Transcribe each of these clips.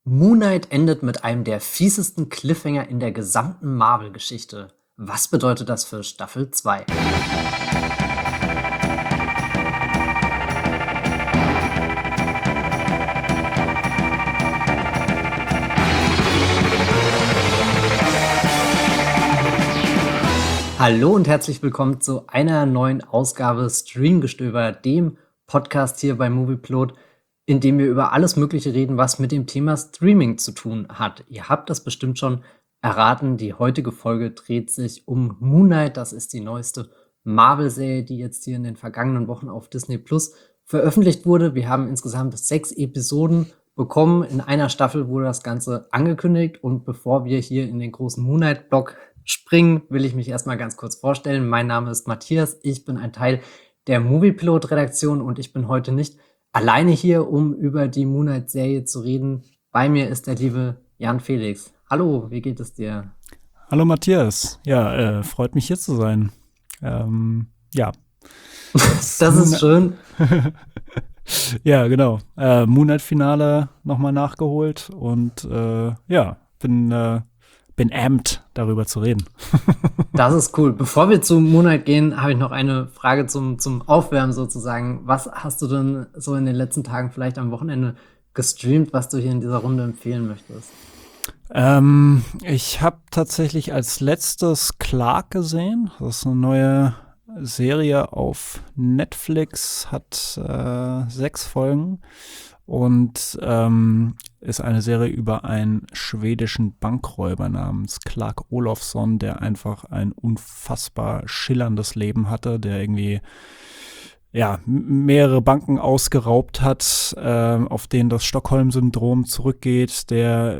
Moon Knight endet mit einem der fiesesten Cliffhanger in der gesamten Marvel-Geschichte. Was bedeutet das für Staffel 2? Hallo und herzlich willkommen zu einer neuen Ausgabe Streamgestöber, dem Podcast hier bei Movieplot, in dem wir über alles Mögliche reden, was mit dem Thema Streaming zu tun hat. Ihr habt das bestimmt schon erraten, die heutige Folge dreht sich um Moon Knight. Das ist die neueste Marvel-Serie, die jetzt hier in den vergangenen Wochen auf Disney Plus veröffentlicht wurde. Wir haben insgesamt 6 Episoden bekommen. In einer Staffel wurde das Ganze angekündigt. Und bevor wir hier in den großen Moon Knight-Block springen, will ich mich erstmal ganz kurz vorstellen. Mein Name ist Matthias, ich bin ein Teil der Moviepilot-Redaktion und ich bin heute nicht alleine hier, um über die Moon Knight-Serie zu reden. Bei mir ist der liebe Jan Felix. Hallo, wie geht es dir? Hallo Matthias, ja, freut mich hier zu sein. Ja. Das ist schön. Ja, genau. Moon Knight-Finale nochmal nachgeholt und ja, bin amped, darüber zu reden. Das ist cool. Bevor wir zu Moon Knight gehen, habe ich noch eine Frage zum Aufwärmen sozusagen. Was hast du denn so in den letzten Tagen, vielleicht am Wochenende, gestreamt, was du hier in dieser Runde empfehlen möchtest? Ich habe tatsächlich als letztes Clark gesehen. Das ist eine neue Serie auf Netflix, hat 6 Folgen. Und ist eine Serie über einen schwedischen Bankräuber namens Clark Olofsson, der einfach ein unfassbar schillerndes Leben hatte, der irgendwie mehrere Banken ausgeraubt hat, auf denen das Stockholm-Syndrom zurückgeht, der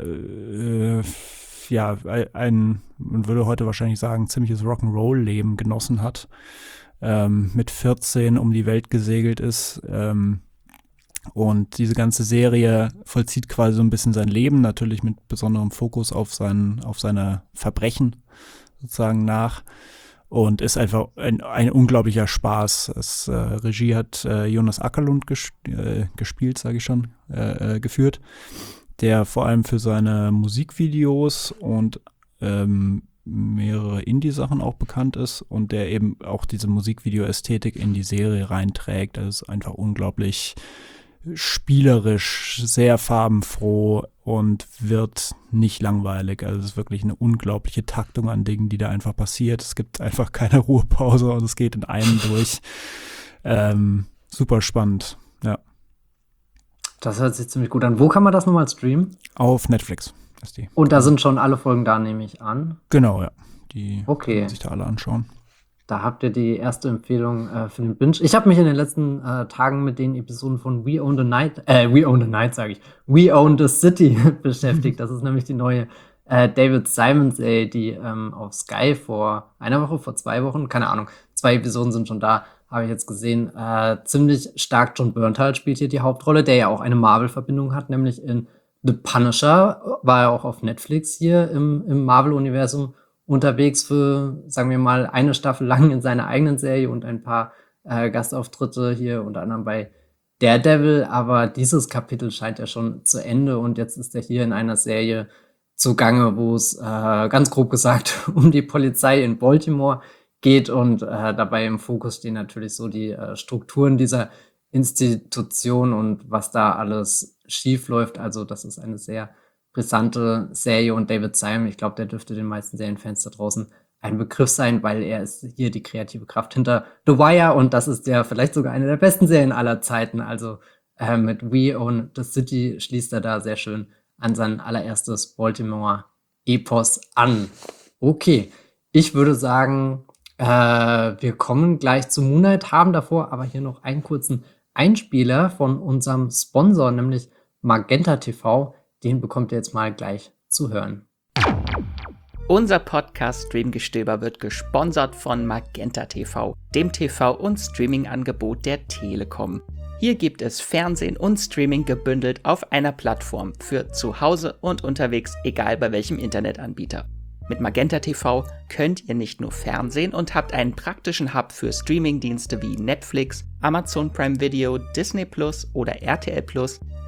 man würde heute wahrscheinlich sagen, ziemliches Rock'n'Roll-Leben genossen hat, mit 14 um die Welt gesegelt ist, und diese ganze Serie vollzieht quasi so ein bisschen sein Leben, natürlich mit besonderem Fokus auf seine Verbrechen sozusagen nach. Und ist einfach ein unglaublicher Spaß. Regie hat Jonas Åkerlund gespielt, sage ich schon, geführt, der vor allem für seine Musikvideos und mehrere Indie-Sachen auch bekannt ist und der eben auch diese Musikvideo-Ästhetik in die Serie reinträgt. Das ist einfach unglaublich spielerisch, sehr farbenfroh und wird nicht langweilig. Also es ist wirklich eine unglaubliche Taktung an Dingen, die da einfach passiert. Es gibt einfach keine Ruhepause und es geht in einem durch. Super spannend, ja. Das hört sich ziemlich gut an. Wo kann man das nochmal streamen? Auf Netflix ist die. Und da sind schon alle Folgen da, nehme ich an. Genau, ja. Die kann man sich da alle anschauen. Da habt ihr die erste Empfehlung für den Binge. Ich habe mich in den letzten Tagen mit den Episoden von We Own the City beschäftigt. Das ist nämlich die neue David Simon-Serie, die auf Sky vor 2 Wochen, keine Ahnung, 2 Episoden sind schon da, habe ich jetzt gesehen. Ziemlich stark John Bernthal spielt hier die Hauptrolle, der ja auch eine Marvel-Verbindung hat, nämlich in The Punisher, war er auch auf Netflix hier im Marvel-Universum unterwegs für, sagen wir mal, eine Staffel lang in seiner eigenen Serie und ein paar Gastauftritte hier, unter anderem bei Daredevil. Aber dieses Kapitel scheint ja schon zu Ende und jetzt ist er hier in einer Serie zugange, wo es ganz grob gesagt um die Polizei in Baltimore geht und dabei im Fokus stehen natürlich so die Strukturen dieser Institution und was da alles schief läuft. Also das ist eine sehr brisante Serie und David Simon, ich glaube, der dürfte den meisten Serienfans da draußen ein Begriff sein, weil er ist hier die kreative Kraft hinter The Wire und das ist ja vielleicht sogar eine der besten Serien aller Zeiten. Also mit We Own the City schließt er da sehr schön an sein allererstes Baltimore-Epos an. Okay, ich würde sagen, wir kommen gleich zu Moon Knight, haben davor aber hier noch einen kurzen Einspieler von unserem Sponsor, nämlich Magenta TV. Den bekommt ihr jetzt mal gleich zu hören. Unser Podcast Streamgestöber wird gesponsert von Magenta TV, dem TV- und Streaming-Angebot der Telekom. Hier gibt es Fernsehen und Streaming gebündelt auf einer Plattform für zu Hause und unterwegs, egal bei welchem Internetanbieter. Mit Magenta TV könnt ihr nicht nur Fernsehen und habt einen praktischen Hub für Streamingdienste wie Netflix, Amazon Prime Video, Disney Plus oder RTL Plus,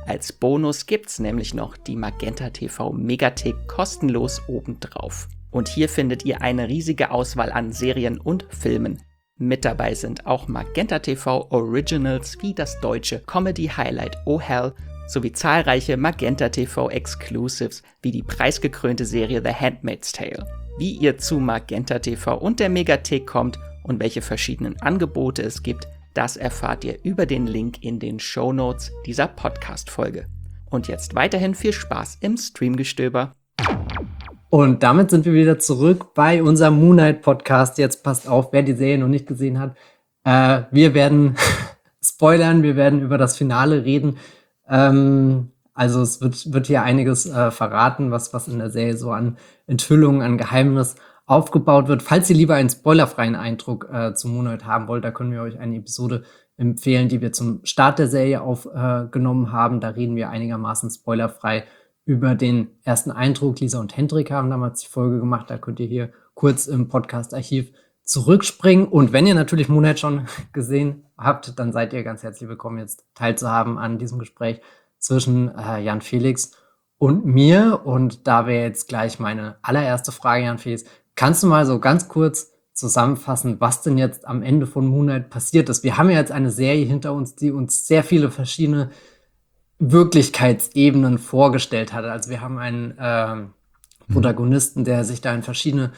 Als Bonus gibt's nämlich noch die Magenta TV Megathek kostenlos obendrauf. Und hier findet ihr eine riesige Auswahl an Serien und Filmen. Mit dabei sind auch Magenta TV Originals wie das deutsche Comedy-Highlight Oh Hell sowie zahlreiche Magenta TV Exclusives wie die preisgekrönte Serie The Handmaid's Tale. Wie ihr zu Magenta TV und der Megathek kommt und welche verschiedenen Angebote es gibt, das erfahrt ihr über den Link in den Shownotes dieser Podcast-Folge. Und jetzt weiterhin viel Spaß im Streamgestöber. Und damit sind wir wieder zurück bei unserem Moon Knight Podcast. Jetzt passt auf, wer die Serie noch nicht gesehen hat. Wir werden spoilern, wir werden über das Finale reden. Also es wird hier einiges verraten, was in der Serie so an Enthüllungen, an Geheimnis aufgebaut wird. Falls ihr lieber einen spoilerfreien Eindruck zu Moon Knight haben wollt, da können wir euch eine Episode empfehlen, die wir zum Start der Serie aufgenommen haben. Da reden wir einigermaßen spoilerfrei über den ersten Eindruck. Lisa und Hendrik haben damals die Folge gemacht. Da könnt ihr hier kurz im Podcast-Archiv zurückspringen. Und wenn ihr natürlich Moon Knight schon gesehen habt, dann seid ihr ganz herzlich willkommen, jetzt teilzuhaben an diesem Gespräch zwischen Jan Felix und mir. Und da wäre jetzt gleich meine allererste Frage, Jan Felix. Kannst du mal so ganz kurz zusammenfassen, was denn jetzt am Ende von Moon Knight passiert ist? Wir haben ja jetzt eine Serie hinter uns, die uns sehr viele verschiedene Wirklichkeitsebenen vorgestellt hat. Also wir haben einen Protagonisten, der sich da in verschiedene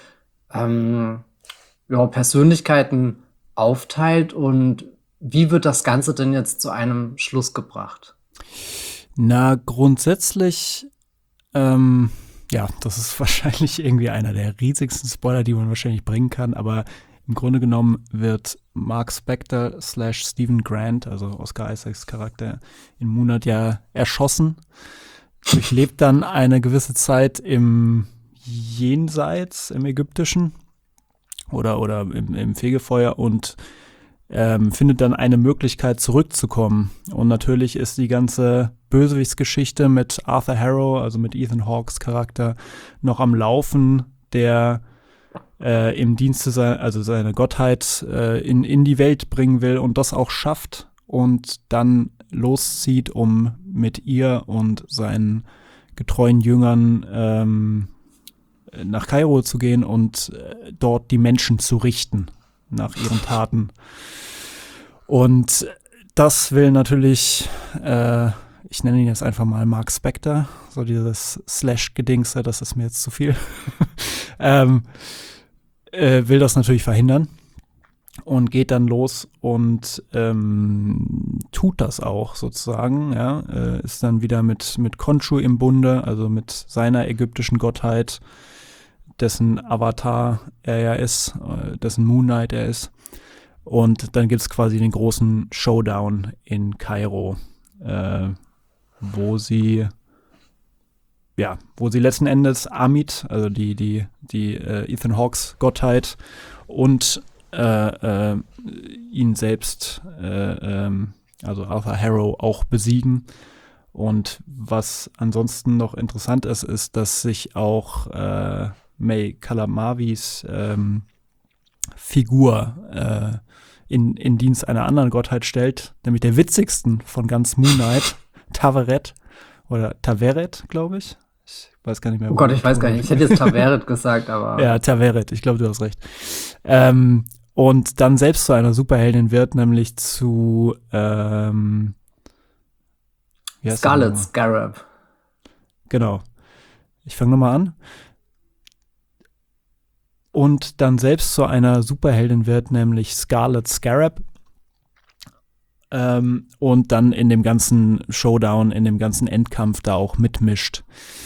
Persönlichkeiten aufteilt. Und wie wird das Ganze denn jetzt zu einem Schluss gebracht? Na, grundsätzlich, das ist wahrscheinlich irgendwie einer der riesigsten Spoiler, die man wahrscheinlich bringen kann, aber im Grunde genommen wird Mark Spector / Stephen Grant, also Oscar Isaacs Charakter in Moon Knight, ja erschossen, durchlebt dann eine gewisse Zeit im Jenseits, im Ägyptischen oder im Fegefeuer und findet dann eine Möglichkeit zurückzukommen. Und natürlich ist die ganze Bösewichtsgeschichte mit Arthur Harrow, also mit Ethan Hawkes Charakter, noch am Laufen, der im Dienste seine Gottheit in die Welt bringen will und das auch schafft und dann loszieht, um mit ihr und seinen getreuen Jüngern nach Kairo zu gehen und dort die Menschen zu richten nach ihren Taten. Und das will natürlich, ich nenne ihn jetzt einfach mal Mark Spector, so dieses Slash-Gedingse, das ist mir jetzt zu viel, will das natürlich verhindern und geht dann los und tut das auch sozusagen, ja, ist dann wieder mit Khonshu im Bunde, also mit seiner ägyptischen Gottheit, dessen Avatar er ja ist, dessen Moon Knight er ist. Und dann gibt es quasi den großen Showdown in Kairo, wo sie letzten Endes Amit, also die Ethan Hawkes Gottheit und ihn selbst, also Arthur Harrow, auch besiegen. Und was ansonsten noch interessant ist, dass sich auch May Kalamavis Figur in Dienst einer anderen Gottheit stellt, nämlich der witzigsten von ganz Moon Knight, Taveret, glaube ich. Ich weiß gar nicht mehr. Oh Gott, ich weiß gar nicht. Ich hätte jetzt Taveret gesagt, aber... Ja, Taveret, ich glaube, du hast recht. Und dann selbst zu einer Superheldin wird, nämlich zu Scarlet Scarab. Genau. Ich fange nochmal an. Und dann selbst zu einer Superheldin wird, nämlich Scarlet Scarab. Und dann in dem ganzen Showdown, in dem ganzen Endkampf da auch mitmischt.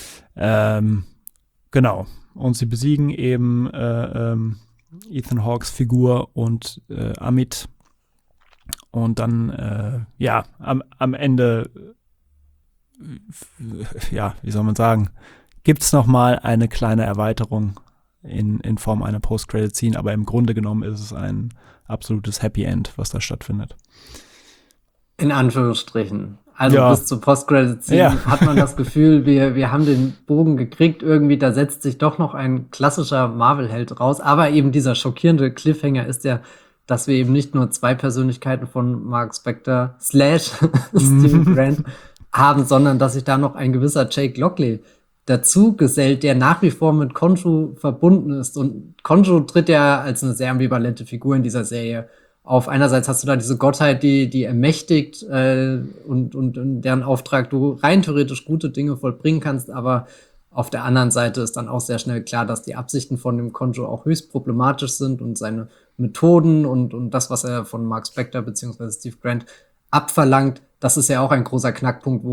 Genau. Und sie besiegen eben Ethan Hawkes Figur und Amit. Und dann, am Ende, wie soll man sagen, gibt's noch mal eine kleine Erweiterung in Form einer Post-Credit-Scene, aber im Grunde genommen ist es ein absolutes Happy End, was da stattfindet. In Anführungsstrichen. Also bis zur Post-Credit-Scene hat man das Gefühl, wir haben den Bogen gekriegt, irgendwie, da setzt sich doch noch ein klassischer Marvel-Held raus, aber eben dieser schockierende Cliffhanger ist ja, dass wir eben nicht nur zwei Persönlichkeiten von Mark Spector / Stephen Grant haben, sondern dass sich da noch ein gewisser Jake Lockley dazu gesellt, der nach wie vor mit Khonshu verbunden ist. Und Khonshu tritt ja als eine sehr ambivalente Figur in dieser Serie auf. Einerseits hast du da diese Gottheit, die ermächtigt und in deren Auftrag du rein theoretisch gute Dinge vollbringen kannst, aber auf der anderen Seite ist dann auch sehr schnell klar, dass die Absichten von dem Khonshu auch höchst problematisch sind und seine Methoden und das, was er von Mark Spector bzw. Steve Grant abverlangt, das ist ja auch ein großer Knackpunkt,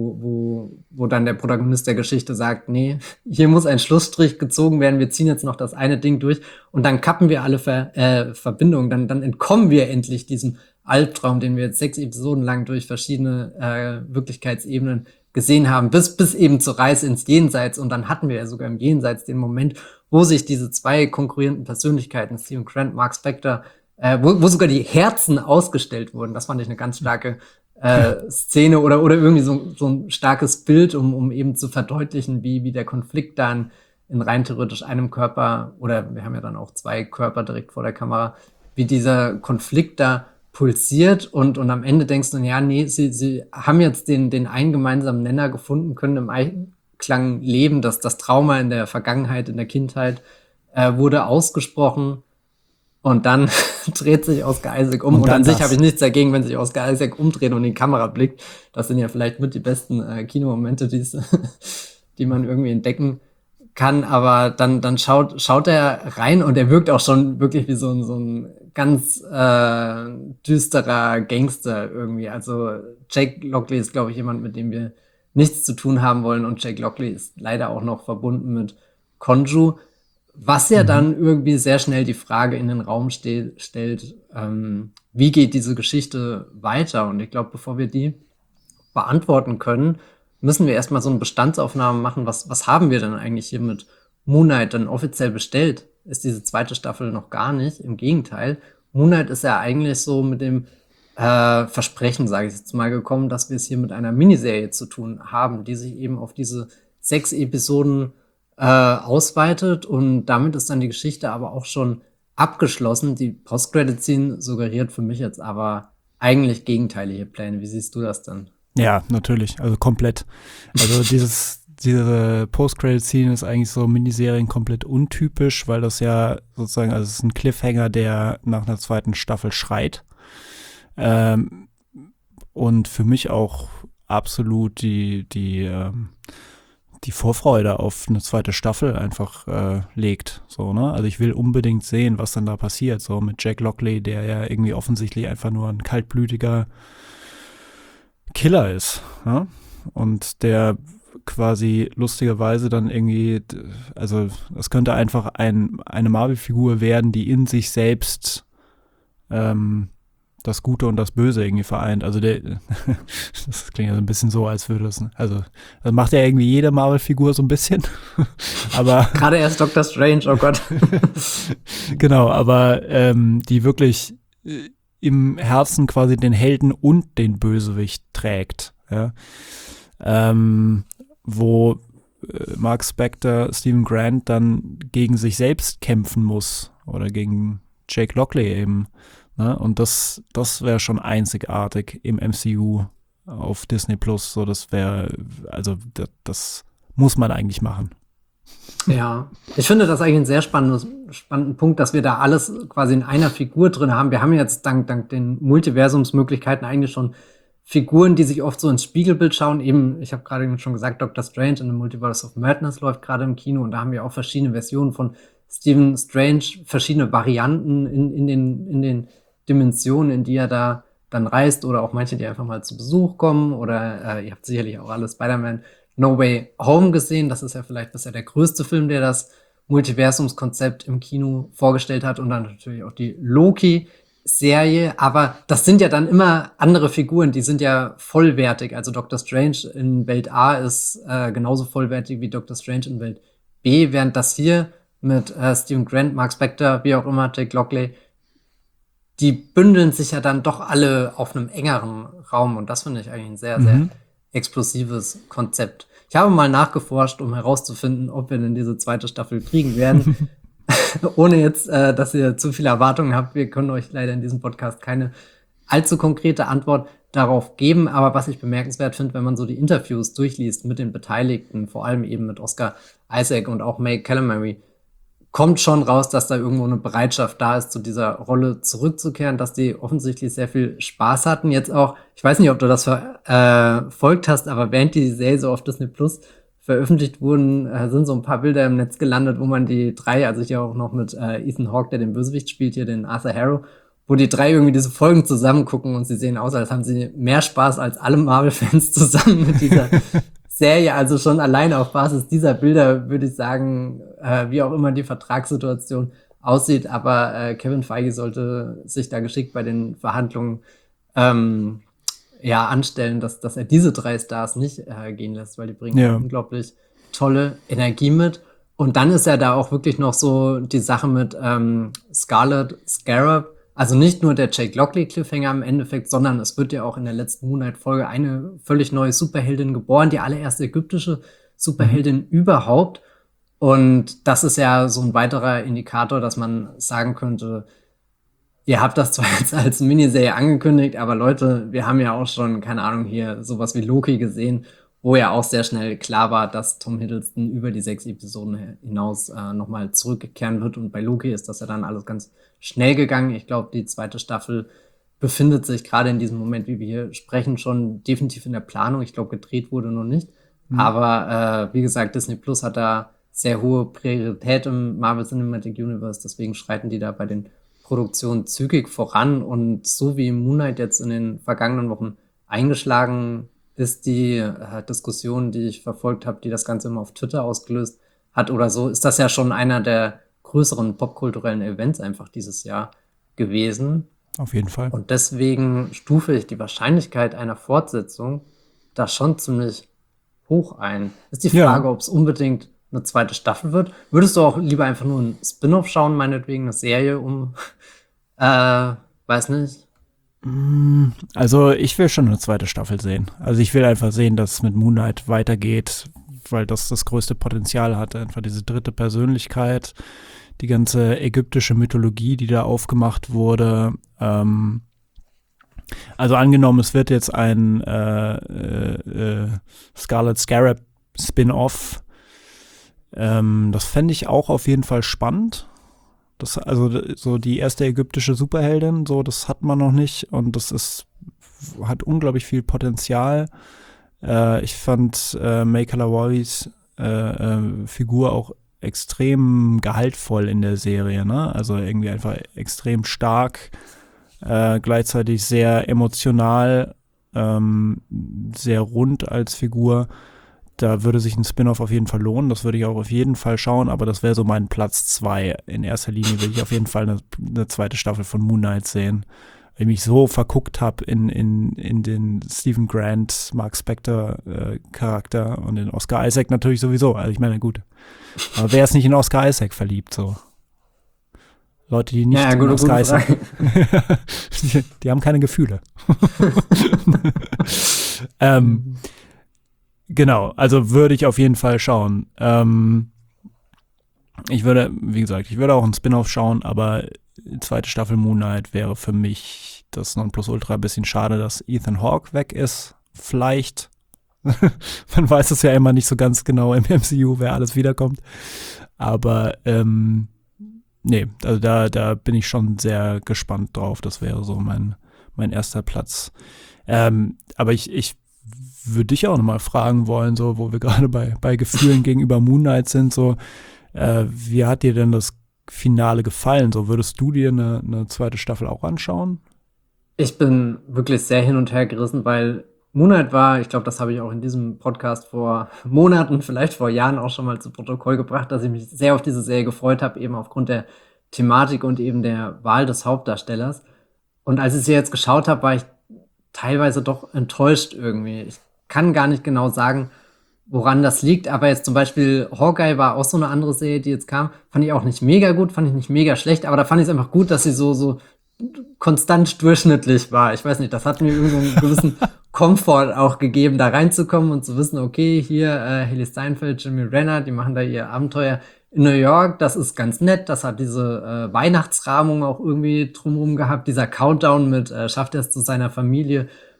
wo dann der Protagonist der Geschichte sagt, nee, hier muss ein Schlussstrich gezogen werden, wir ziehen jetzt noch das eine Ding durch und dann kappen wir alle Verbindungen, dann entkommen wir endlich diesem Albtraum, den wir jetzt 6 Episoden lang durch verschiedene Wirklichkeitsebenen gesehen haben, bis eben zur Reise ins Jenseits. Und dann hatten wir ja sogar im Jenseits den Moment, wo sich diese zwei konkurrierenden Persönlichkeiten, Stephen Grant, Mark Spector, wo sogar die Herzen ausgestellt wurden. Das fand ich eine ganz starke Szene oder irgendwie so ein starkes Bild, um eben zu verdeutlichen, wie der Konflikt dann in rein theoretisch einem Körper, oder wir haben ja dann auch 2 Körper direkt vor der Kamera, wie dieser Konflikt da pulsiert und am Ende denkst du, ja, nee, sie haben jetzt den einen gemeinsamen Nenner gefunden, können im Einklang leben, dass das Trauma in der Vergangenheit, in der Kindheit wurde ausgesprochen und dann dreht sich Oscar Isaac um und an sich habe ich nichts dagegen, wenn sich Oscar Isaac umdreht und in die Kamera blickt. Das sind ja vielleicht mit die besten Kinomomente, die man irgendwie entdecken kann, aber dann schaut er rein und er wirkt auch schon wirklich wie so ein ganz düsterer Gangster irgendwie. Also Jake Lockley ist, glaube ich, jemand, mit dem wir nichts zu tun haben wollen und Jake Lockley ist leider auch noch verbunden mit Khonshu, was ja dann irgendwie sehr schnell die Frage in den Raum stellt, wie geht diese Geschichte weiter? Und ich glaube, bevor wir die beantworten können, müssen wir erstmal so eine Bestandsaufnahme machen. Was haben wir denn eigentlich hier mit Moon Knight denn offiziell bestellt? Ist diese 2. Staffel noch gar nicht. Im Gegenteil. Moon Knight ist ja eigentlich so mit dem Versprechen, sage ich jetzt mal, gekommen, dass wir es hier mit einer Miniserie zu tun haben, die sich eben auf diese 6 Episoden ausweitet. Und damit ist dann die Geschichte aber auch schon abgeschlossen. Die Post-Credit-Scene suggeriert für mich jetzt aber eigentlich gegenteilige Pläne. Wie siehst du das denn? Ja, natürlich, also komplett. Also diese Post-Credit-Scene ist eigentlich so Miniserien komplett untypisch, weil das ja sozusagen, also es ist ein Cliffhanger, der nach einer 2. Staffel schreit. Und für mich auch absolut die Vorfreude auf eine 2. Staffel einfach legt. So, ne? Also ich will unbedingt sehen, was dann da passiert. So mit Jake Lockley, der ja irgendwie offensichtlich einfach nur ein kaltblütiger Killer ist, ja? Und der quasi lustigerweise dann irgendwie, also es könnte einfach eine Marvel-Figur werden, die in sich selbst das Gute und das Böse irgendwie vereint. Also das klingt ja so ein bisschen so, als würde es, also das macht ja irgendwie jede Marvel-Figur so ein bisschen, aber gerade erst Doctor Strange, oh Gott. Genau, aber die wirklich im Herzen quasi den Helden und den Bösewicht trägt, ja. Wo Mark Spector, Stephen Grant dann gegen sich selbst kämpfen muss oder gegen Jake Lockley eben, ne? Und das wäre schon einzigartig im MCU auf Disney Plus, so das wäre, also das muss man eigentlich machen. Ja, ich finde das eigentlich einen sehr spannenden Punkt, dass wir da alles quasi in einer Figur drin haben. Wir haben jetzt dank den Multiversumsmöglichkeiten eigentlich schon Figuren, die sich oft so ins Spiegelbild schauen. Eben, ich habe gerade schon gesagt, Doctor Strange in the Multiverse of Madness läuft gerade im Kino und da haben wir auch verschiedene Versionen von Stephen Strange, verschiedene Varianten in den Dimensionen, in die er da dann reist oder auch manche, die einfach mal zu Besuch kommen oder ihr habt sicherlich auch alle Spider-Man No Way Home gesehen. Das ist ja vielleicht bisher der größte Film, der das Multiversumskonzept im Kino vorgestellt hat und dann natürlich auch die Loki-Serie. Aber das sind ja dann immer andere Figuren, die sind ja vollwertig. Also Doctor Strange in Welt A ist genauso vollwertig wie Doctor Strange in Welt B, während das hier mit Stephen Grant, Mark Spector, wie auch immer, Jake Lockley, die bündeln sich ja dann doch alle auf einem engeren Raum und das finde ich eigentlich ein sehr, sehr explosives Konzept. Ich habe mal nachgeforscht, um herauszufinden, ob wir denn diese 2. Staffel kriegen werden. Ohne jetzt, dass ihr zu viele Erwartungen habt. Wir können euch leider in diesem Podcast keine allzu konkrete Antwort darauf geben. Aber was ich bemerkenswert finde, wenn man so die Interviews durchliest mit den Beteiligten, vor allem eben mit Oscar Isaac und auch May Calamari, kommt schon raus, dass da irgendwo eine Bereitschaft da ist, zu dieser Rolle zurückzukehren, dass die offensichtlich sehr viel Spaß hatten. Jetzt auch, ich weiß nicht, ob du das verfolgt hast, aber während die Serie so auf Disney Plus veröffentlicht wurden, sind so ein paar Bilder im Netz gelandet, wo man die drei, also hier auch noch mit Ethan Hawke, der den Bösewicht spielt, hier den Arthur Harrow, wo die drei irgendwie diese Folgen zusammen gucken und sie sehen aus, als haben sie mehr Spaß als alle Marvel-Fans zusammen mit dieser Serie. Also schon allein auf Basis dieser Bilder würde ich sagen, wie auch immer die Vertragssituation aussieht, aber Kevin Feige sollte sich da geschickt bei den Verhandlungen anstellen, dass er diese drei Stars nicht gehen lässt, weil die bringen unglaublich tolle Energie mit. Und dann ist ja da auch wirklich noch so die Sache mit Scarlet Scarab, also nicht nur der Jake Lockley-Cliffhanger im Endeffekt, sondern es wird ja auch in der letzten Moon Knight-Folge eine völlig neue Superheldin geboren, die allererste ägyptische Superheldin überhaupt. Und das ist ja so ein weiterer Indikator, dass man sagen könnte, ihr habt das zwar jetzt als Miniserie angekündigt, aber Leute, wir haben ja auch schon, keine Ahnung, hier sowas wie Loki gesehen, wo ja auch sehr schnell klar war, dass Tom Hiddleston über die 6 Episoden hinaus nochmal zurückkehren wird. Und bei Loki ist das ja dann alles ganz schnell gegangen. Ich glaube, die zweite Staffel befindet sich gerade in diesem Moment, wie wir hier sprechen, schon definitiv in der Planung. Ich glaube, gedreht wurde noch nicht. Aber wie gesagt, Disney Plus hat da sehr hohe Priorität im Marvel Cinematic Universe. Deswegen schreiten die da bei den Produktionen zügig voran. Und so wie Moon Knight jetzt in den vergangenen Wochen eingeschlagen ist, die Diskussion, die ich verfolgt habe, die das Ganze immer auf Twitter ausgelöst hat oder so, ist das ja schon einer der größeren popkulturellen Events einfach dieses Jahr gewesen. Auf jeden Fall. Und deswegen stufe ich die Wahrscheinlichkeit einer Fortsetzung da schon ziemlich hoch ein. Ist die Frage, ob es unbedingt eine zweite Staffel wird. Würdest du auch lieber einfach nur ein Spin-off schauen, meinetwegen eine Serie weiß nicht. Also ich will schon eine zweite Staffel sehen. Also ich will einfach sehen, dass es mit Moon Knight weitergeht, weil das größte Potenzial hat. Einfach diese dritte Persönlichkeit, die ganze ägyptische Mythologie, die da aufgemacht wurde. Also angenommen, es wird jetzt ein Scarlet Scarab Spin-off. Das fände ich auch auf jeden Fall spannend. Also so die erste ägyptische Superheldin, so das hat man noch nicht und hat unglaublich viel Potenzial. Ich fand May Calawaris Figur auch extrem gehaltvoll in der Serie, ne? Also irgendwie einfach extrem stark, gleichzeitig sehr emotional, sehr rund als Figur. Da würde sich ein Spin-off auf jeden Fall lohnen. Das würde ich auch auf jeden Fall schauen, aber das wäre so mein Platz 2. In erster Linie will ich auf jeden Fall eine zweite Staffel von Moon Knight sehen. Weil ich mich so verguckt habe in den Stephen Grant, Mark Spector Charakter und den Oscar Isaac natürlich sowieso. Also ich meine, gut. Aber wer ist nicht in Oscar Isaac verliebt so? Leute, die nicht in Oscar Isaac die haben keine Gefühle. Genau, also würde ich auf jeden Fall schauen. Ich würde auch einen Spin-off schauen, aber die zweite Staffel Moon Knight wäre für mich das Nonplusultra. Ein bisschen schade, dass Ethan Hawke weg ist. Vielleicht. Man weiß es ja immer nicht so ganz genau im MCU, wer alles wiederkommt. Aber nee, also da bin ich schon sehr gespannt drauf. Das wäre so mein erster Platz. Aber ich würde dich auch nochmal fragen wollen, so, wo wir gerade bei Gefühlen gegenüber Moon Knight sind, so, wie hat dir denn das Finale gefallen? So, würdest du dir eine zweite Staffel auch anschauen? Ich bin wirklich sehr hin und her gerissen, weil Moon Knight war, ich glaube, das habe ich auch in diesem Podcast vor Monaten, vielleicht vor Jahren auch schon mal zu Protokoll gebracht, dass ich mich sehr auf diese Serie gefreut habe, eben aufgrund der Thematik und eben der Wahl des Hauptdarstellers. Und als ich sie jetzt geschaut habe, war ich teilweise doch enttäuscht irgendwie. Ich kann gar nicht genau sagen, woran das liegt, aber jetzt zum Beispiel Hawkeye war auch so eine andere Serie, die jetzt kam, fand ich auch nicht mega gut, fand ich nicht mega schlecht, aber da fand ich es einfach gut, dass sie so konstant durchschnittlich war. Ich weiß nicht, das hat mir irgendwie einen gewissen Komfort auch gegeben, da reinzukommen und zu wissen, okay, hier Hailee Steinfeld, Jeremy Renner, die machen da ihr Abenteuer in New York, das ist ganz nett, das hat diese Weihnachtsrahmung auch irgendwie drumherum gehabt, dieser Countdown mit schafft er es zu seiner Familie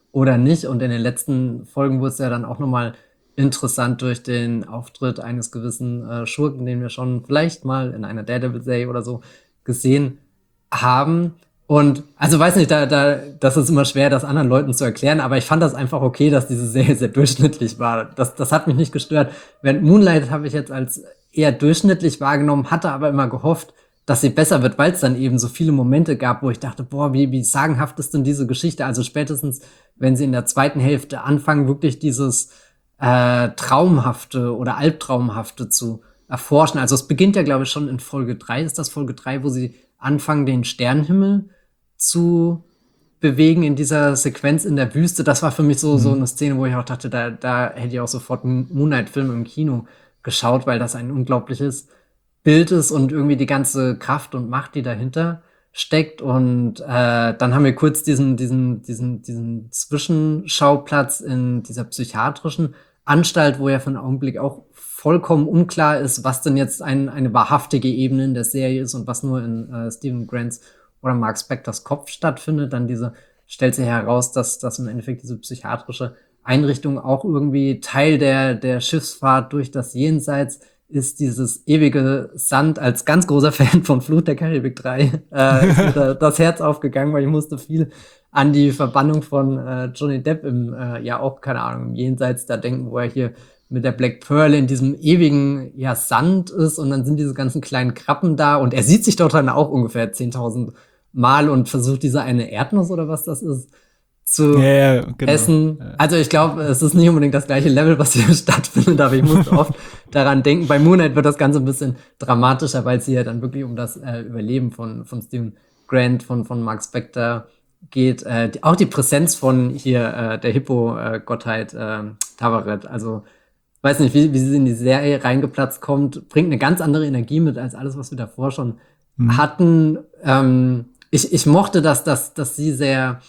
oder nicht. Und in den letzten Folgen wurde es ja dann auch nochmal interessant durch den Auftritt eines gewissen Schurken, den wir schon vielleicht mal in einer Daredevil-Serie oder so gesehen haben. Und also weiß nicht, das ist immer schwer, das anderen Leuten zu erklären, aber ich fand das einfach okay, dass diese Serie sehr durchschnittlich war. Das hat mich nicht gestört. Während Moonlight habe ich jetzt als eher durchschnittlich wahrgenommen, hatte aber immer gehofft, dass sie besser wird, weil es dann eben so viele Momente gab, wo ich dachte, boah, wie sagenhaft ist denn diese Geschichte? Also spätestens, wenn sie in der zweiten Hälfte anfangen, wirklich dieses Traumhafte oder Albtraumhafte zu erforschen. Also es beginnt ja, glaube ich, schon in Folge 3, ist das Folge 3, wo sie anfangen, den Sternenhimmel zu bewegen in dieser Sequenz in der Wüste. Das war für mich so eine Szene, wo ich auch dachte, da hätte ich auch sofort einen Moonlight-Film im Kino geschaut, weil das ein unglaubliches Bild ist und irgendwie die ganze Kraft und Macht, die dahinter steckt. Und dann haben wir kurz diesen Zwischenschauplatz in dieser psychiatrischen Anstalt, wo ja für einen Augenblick auch vollkommen unklar ist, was denn jetzt eine wahrhaftige Ebene in der Serie ist und was nur in Stephen Grants oder Mark Spectors Kopf stattfindet. Dann stellt sich heraus, dass im Endeffekt diese psychiatrische Einrichtung auch irgendwie Teil der Schiffsfahrt durch das Jenseits ist. Dieses ewige Sand. Als ganz großer Fan von Fluch der Karibik 3 ist mir das Herz aufgegangen, weil ich musste viel an die Verbannung von Johnny Depp im Jenseits da denken, wo er hier mit der Black Pearl in diesem ewigen Sand ist und dann sind diese ganzen kleinen Krabben da und er sieht sich dort dann auch ungefähr 10.000 Mal und versucht diese eine Erdnuss oder was das ist zu essen. Ja. Also ich glaube, es ist nicht unbedingt das gleiche Level, was hier stattfindet, aber ich musste oft daran denken. Bei Moonlight wird das Ganze ein bisschen dramatischer, weil es hier dann wirklich um das Überleben von Stephen Grant, von Mark Spector geht. Auch die Präsenz von hier der Hippo-Gottheit Tavaret, also weiß nicht, wie sie in die Serie reingeplatzt kommt, bringt eine ganz andere Energie mit als alles, was wir davor schon hatten. Ich mochte dass sie sehr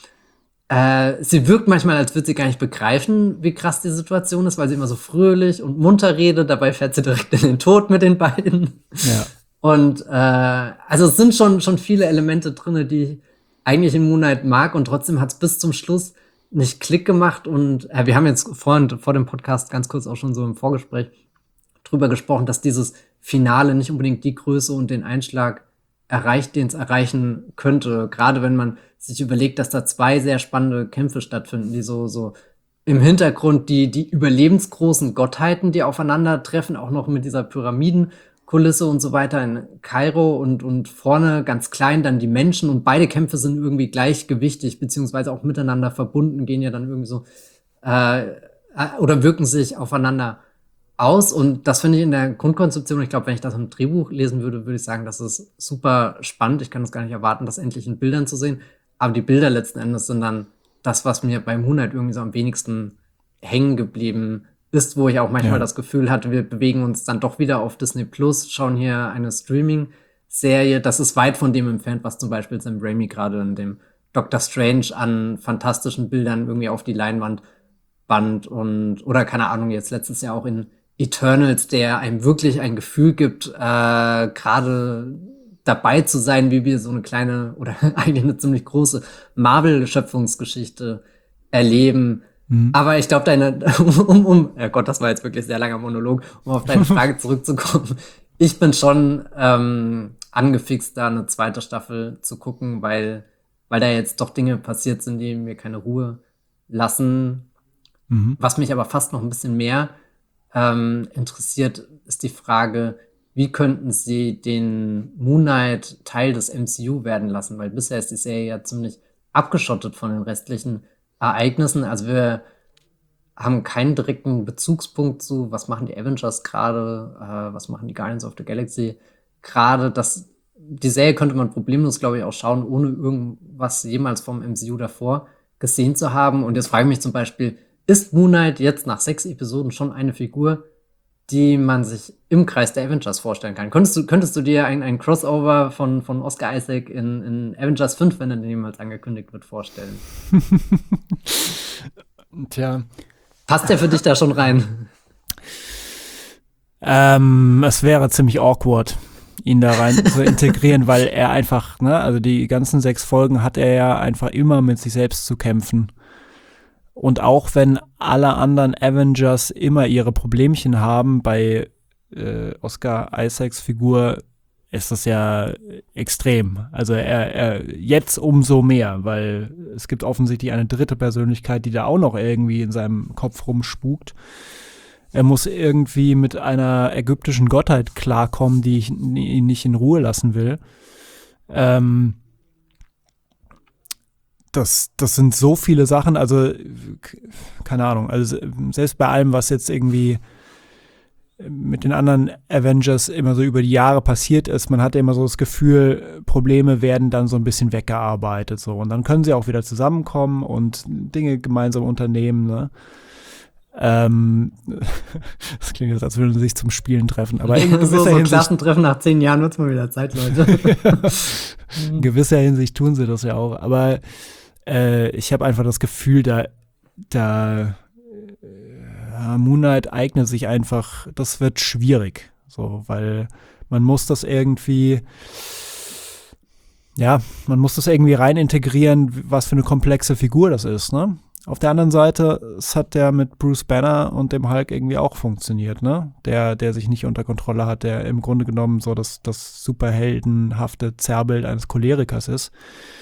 sie wirkt manchmal, als würde sie gar nicht begreifen, wie krass die Situation ist, weil sie immer so fröhlich und munter redet, dabei fährt sie direkt in den Tod mit den beiden. Ja. Und also es sind schon viele Elemente drin, die ich eigentlich in Moonlight mag und trotzdem hat es bis zum Schluss nicht Klick gemacht und wir haben jetzt vor dem Podcast ganz kurz auch schon so im Vorgespräch drüber gesprochen, dass dieses Finale nicht unbedingt die Größe und den Einschlag erreicht, den es erreichen könnte. Gerade wenn man sich überlegt, dass da 2 sehr spannende Kämpfe stattfinden, die so im Hintergrund die überlebensgroßen Gottheiten, die aufeinandertreffen, auch noch mit dieser Pyramidenkulisse und so weiter in Kairo und vorne ganz klein dann die Menschen und beide Kämpfe sind irgendwie gleichgewichtig, beziehungsweise auch miteinander verbunden, gehen ja dann irgendwie so oder wirken sich aufeinander aus und das finde ich in der Grundkonzeption, ich glaube, wenn ich das im Drehbuch lesen würde, würde ich sagen, das ist super spannend. Ich kann es gar nicht erwarten, das endlich in Bildern zu sehen, aber die Bilder letzten Endes sind dann das, was mir bei Moonlight irgendwie so am wenigsten hängen geblieben ist, wo ich auch manchmal das Gefühl hatte, wir bewegen uns dann doch wieder auf Disney Plus, schauen hier eine Streaming-Serie. Das ist weit von dem entfernt, was zum Beispiel Sam Raimi gerade in dem Doctor Strange an fantastischen Bildern irgendwie auf die Leinwand band oder keine Ahnung, jetzt letztes Jahr auch in Eternals, der einem wirklich ein Gefühl gibt, gerade dabei zu sein, wie wir so eine kleine oder eigentlich eine ziemlich große Marvel-Schöpfungsgeschichte erleben. Aber ich glaube, Gott, das war jetzt wirklich sehr langer Monolog, um auf deine Frage zurückzukommen. Ich bin schon angefixt, da eine zweite Staffel zu gucken, weil da jetzt doch Dinge passiert sind, die mir keine Ruhe lassen. Was mich aber fast noch ein bisschen mehr interessiert, ist die Frage, wie könnten sie den Moon Knight Teil des MCU werden lassen? Weil bisher ist die Serie ja ziemlich abgeschottet von den restlichen Ereignissen. Also wir haben keinen direkten Bezugspunkt zu, was machen die Avengers gerade, was machen die Guardians of the Galaxy gerade. Die Serie könnte man problemlos, glaube ich, auch schauen, ohne irgendwas jemals vom MCU davor gesehen zu haben. Und jetzt frage ich mich zum Beispiel, ist Moon Knight jetzt nach 6 Episoden schon eine Figur, die man sich im Kreis der Avengers vorstellen kann? Könntest du dir ein Crossover von Oscar Isaac in Avengers 5, wenn er jemals angekündigt wird, vorstellen? Tja. Passt der für dich da schon rein? Es wäre ziemlich awkward, ihn da rein zu integrieren, weil er einfach, also die ganzen 6 Folgen hat er ja einfach immer mit sich selbst zu kämpfen. Und auch wenn alle anderen Avengers immer ihre Problemchen haben, bei Oscar Isaacs Figur ist das ja extrem. Also er jetzt umso mehr, weil es gibt offensichtlich eine dritte Persönlichkeit, die da auch noch irgendwie in seinem Kopf rumspukt. Er muss irgendwie mit einer ägyptischen Gottheit klarkommen, die ihn nicht in Ruhe lassen will. Das sind so viele Sachen, also keine Ahnung, also selbst bei allem, was jetzt irgendwie mit den anderen Avengers immer so über die Jahre passiert ist, man hatte immer so das Gefühl, Probleme werden dann so ein bisschen weggearbeitet, so, und dann können sie auch wieder zusammenkommen und Dinge gemeinsam unternehmen, ne? Das klingt jetzt, als würden sie sich zum Spielen treffen, aber in gewisser so Hinsicht, Klassentreffen nach 10 Jahren wird's mal wieder Zeit, Leute. in gewisser Hinsicht tun sie das ja auch, aber ich habe einfach das Gefühl, Moon Knight eignet sich einfach, das wird schwierig, so, weil man muss das irgendwie rein integrieren, was für eine komplexe Figur das ist, ne? Auf der anderen Seite, es hat der mit Bruce Banner und dem Hulk irgendwie auch funktioniert, ne? Der sich nicht unter Kontrolle hat, der im Grunde genommen so das superheldenhafte Zerrbild eines Cholerikers ist.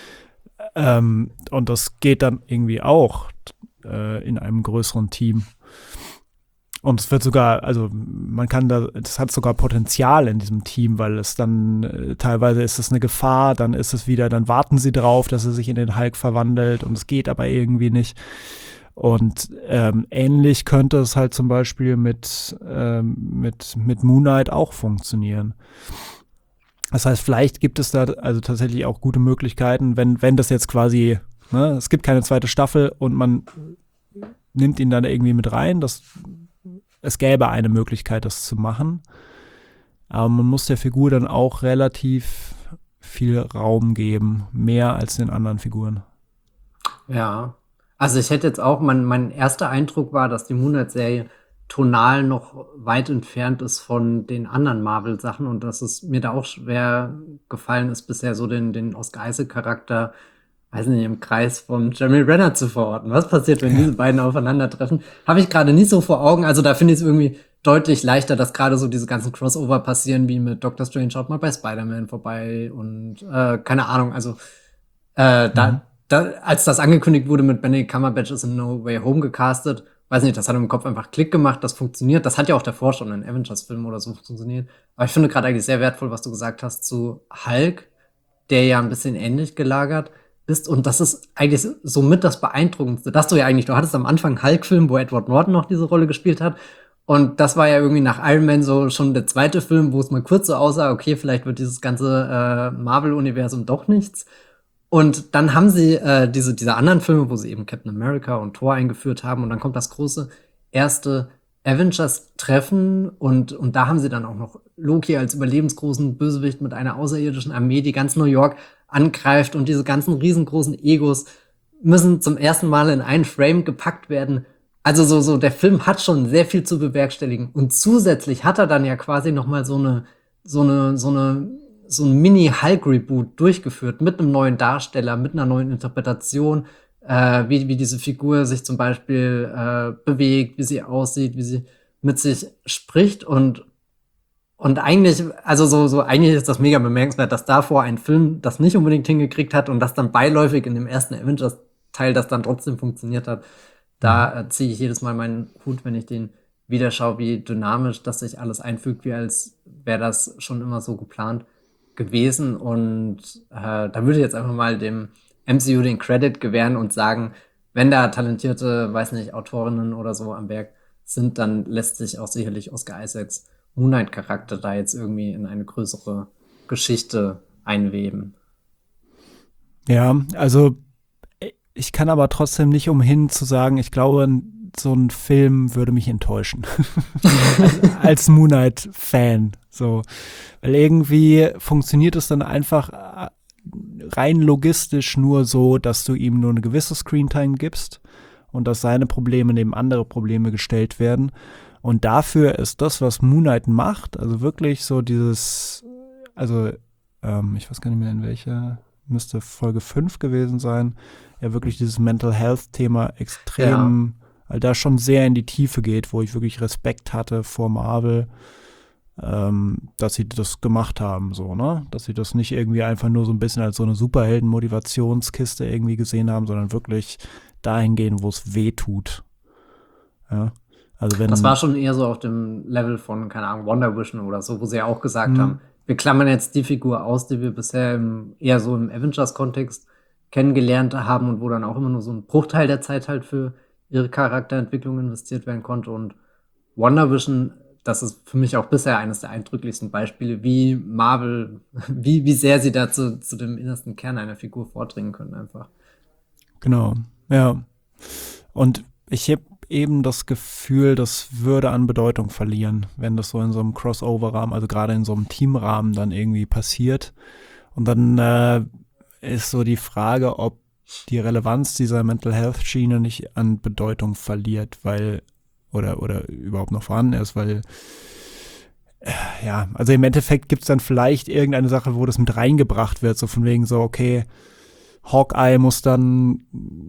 Und das geht dann irgendwie auch in einem größeren Team. Und es wird sogar, also das hat sogar Potenzial in diesem Team, weil es dann teilweise ist es eine Gefahr, dann ist es wieder, dann warten sie drauf, dass er sich in den Hulk verwandelt und es geht aber irgendwie nicht. Und ähnlich könnte es halt zum Beispiel mit Moon Knight auch funktionieren. Das heißt, vielleicht gibt es da also tatsächlich auch gute Möglichkeiten, wenn das jetzt quasi, ne, es gibt keine zweite Staffel und man nimmt ihn dann irgendwie mit rein, es gäbe eine Möglichkeit, das zu machen. Aber man muss der Figur dann auch relativ viel Raum geben, mehr als den anderen Figuren. Ja, also ich hätte jetzt auch, mein erster Eindruck war, dass die Moon Knight-Serie tonal noch weit entfernt ist von den anderen Marvel-Sachen und dass es mir da auch schwer gefallen ist, bisher so den Oscar Isaac-Charakter, weiß nicht, im Kreis von Jeremy Renner zu verorten. Was passiert, wenn diese beiden aufeinandertreffen? Habe ich gerade nicht so vor Augen. Also da finde ich es irgendwie deutlich leichter, dass gerade so diese ganzen Crossover passieren, wie mit Doctor Strange schaut mal bei Spider-Man vorbei und keine Ahnung, also als das angekündigt wurde mit Benedict Cumberbatch ist in No Way Home gecastet, weiß nicht, das hat im Kopf einfach Klick gemacht, das funktioniert. Das hat ja auch davor schon in Avengers-Filmen oder so funktioniert. Aber ich finde gerade eigentlich sehr wertvoll, was du gesagt hast zu Hulk, der ja ein bisschen ähnlich gelagert ist. Und das ist eigentlich somit das Beeindruckendste. Du hattest am Anfang einen Hulk-Film, wo Edward Norton noch diese Rolle gespielt hat. Und das war ja irgendwie nach Iron Man so schon der zweite Film, wo es mal kurz so aussah, okay, vielleicht wird dieses ganze Marvel-Universum doch nichts. Und dann haben sie diese anderen Filme, wo sie eben Captain America und Thor eingeführt haben. Und dann kommt das große erste Avengers-Treffen. Und da haben sie dann auch noch Loki als überlebensgroßen Bösewicht mit einer außerirdischen Armee, die ganz New York angreift. Und diese ganzen riesengroßen Egos müssen zum ersten Mal in einen Frame gepackt werden. Also so der Film hat schon sehr viel zu bewerkstelligen. Und zusätzlich hat er dann ja quasi noch mal so ein Mini-Hulk-Reboot durchgeführt mit einem neuen Darsteller, mit einer neuen Interpretation, wie diese Figur sich zum Beispiel bewegt, wie sie aussieht, wie sie mit sich spricht und eigentlich, also eigentlich ist das mega bemerkenswert, dass davor ein Film das nicht unbedingt hingekriegt hat und das dann beiläufig in dem ersten Avengers-Teil das dann trotzdem funktioniert hat. Da ziehe ich jedes Mal meinen Hut, wenn ich den wieder schaue, wie dynamisch das sich alles einfügt, wie als wäre das schon immer so geplant gewesen. Und da würde ich jetzt einfach mal dem MCU den Credit gewähren und sagen, wenn da talentierte, weiß nicht, Autorinnen oder so am Werk sind, dann lässt sich auch sicherlich Oscar Isaacs Moon Knight-Charakter da jetzt irgendwie in eine größere Geschichte einweben. Ja, also ich kann aber trotzdem nicht umhin zu sagen, ich glaube, so ein Film würde mich enttäuschen. als Moon Knight-Fan. So. Weil irgendwie funktioniert es dann einfach rein logistisch nur so, dass du ihm nur eine gewisse Screentime gibst und dass seine Probleme neben andere Probleme gestellt werden. Und dafür ist das, was Moon Knight macht, also wirklich so dieses, also ich weiß gar nicht mehr in welcher, müsste Folge 5 gewesen sein, ja wirklich dieses Mental Health-Thema extrem, da schon sehr in die Tiefe geht, wo ich wirklich Respekt hatte vor Marvel, dass sie das gemacht haben, so, ne? Dass sie das nicht irgendwie einfach nur so ein bisschen als so eine Superhelden-Motivationskiste irgendwie gesehen haben, sondern wirklich dahin gehen, wo es weh tut. Ja. Also Das war schon eher so auf dem Level von, keine Ahnung, Wonder Vision oder so, wo sie ja auch gesagt haben, wir klammern jetzt die Figur aus, die wir bisher eher so im Avengers-Kontext kennengelernt haben und wo dann auch immer nur so ein Bruchteil der Zeit halt für ihre Charakterentwicklung investiert werden konnte. Und Wonder Vision, das ist für mich auch bisher eines der eindrücklichsten Beispiele, wie Marvel, wie sehr sie da zu dem innersten Kern einer Figur vordringen können einfach. Genau, ja. Und ich habe eben das Gefühl, das würde an Bedeutung verlieren, wenn das so in so einem Crossover-Rahmen, also gerade in so einem Teamrahmen dann irgendwie passiert. Und dann ist so die Frage, ob die Relevanz dieser Mental Health Schiene nicht an Bedeutung verliert, weil oder überhaupt noch vorhanden ist, weil ja, also im Endeffekt gibt es dann vielleicht irgendeine Sache, wo das mit reingebracht wird, so von wegen so, okay, Hawkeye muss dann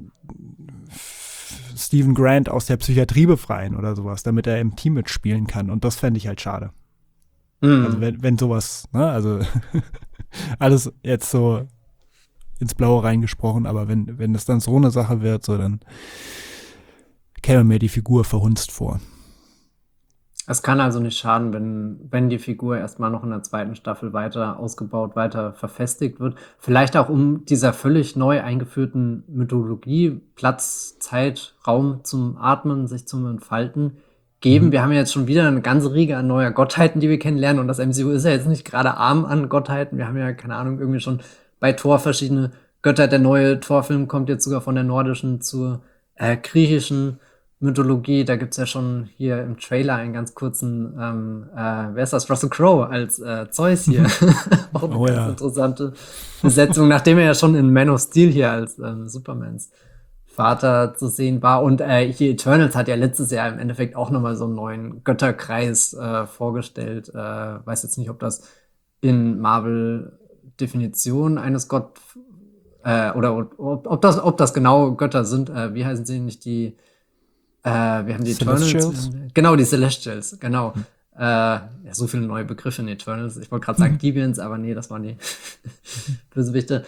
Stephen Grant aus der Psychiatrie befreien oder sowas, damit er im Team mitspielen kann. Und das fände ich halt schade. Also wenn sowas, ne, also alles jetzt so ins Blaue reingesprochen, aber wenn das dann so eine Sache wird, so dann käme mir die Figur verhunzt vor. Es kann also nicht schaden, wenn die Figur erstmal noch in der zweiten Staffel weiter ausgebaut, weiter verfestigt wird. Vielleicht auch um dieser völlig neu eingeführten Mythologie Platz, Zeit, Raum zum Atmen, sich zum Entfalten geben. Wir haben ja jetzt schon wieder eine ganze Riege an neuer Gottheiten, die wir kennenlernen. Und das MCU ist ja jetzt nicht gerade arm an Gottheiten. Wir haben ja, keine Ahnung, irgendwie schon bei Thor verschiedene Götter. Der neue Thor-Film kommt jetzt sogar von der nordischen zur griechischen Mythologie. Da gibt's ja schon hier im Trailer einen ganz kurzen, wer ist das? Russell Crowe als Zeus hier. Auch eine ganz interessante Besetzung, nachdem er ja schon in Man of Steel hier als Supermans Vater zu sehen war. Und hier Eternals hat ja letztes Jahr im Endeffekt auch nochmal so einen neuen Götterkreis vorgestellt. Weiß jetzt nicht, ob das in Marvel-Definition eines Gott oder ob das genau Götter sind. Wie heißen sie nicht die? Wir haben die Eternals. Genau, die Celestials, genau. Ja, so viele neue Begriffe in Eternals. Ich wollte gerade sagen Deviants, aber nee, das waren die Bösewichte.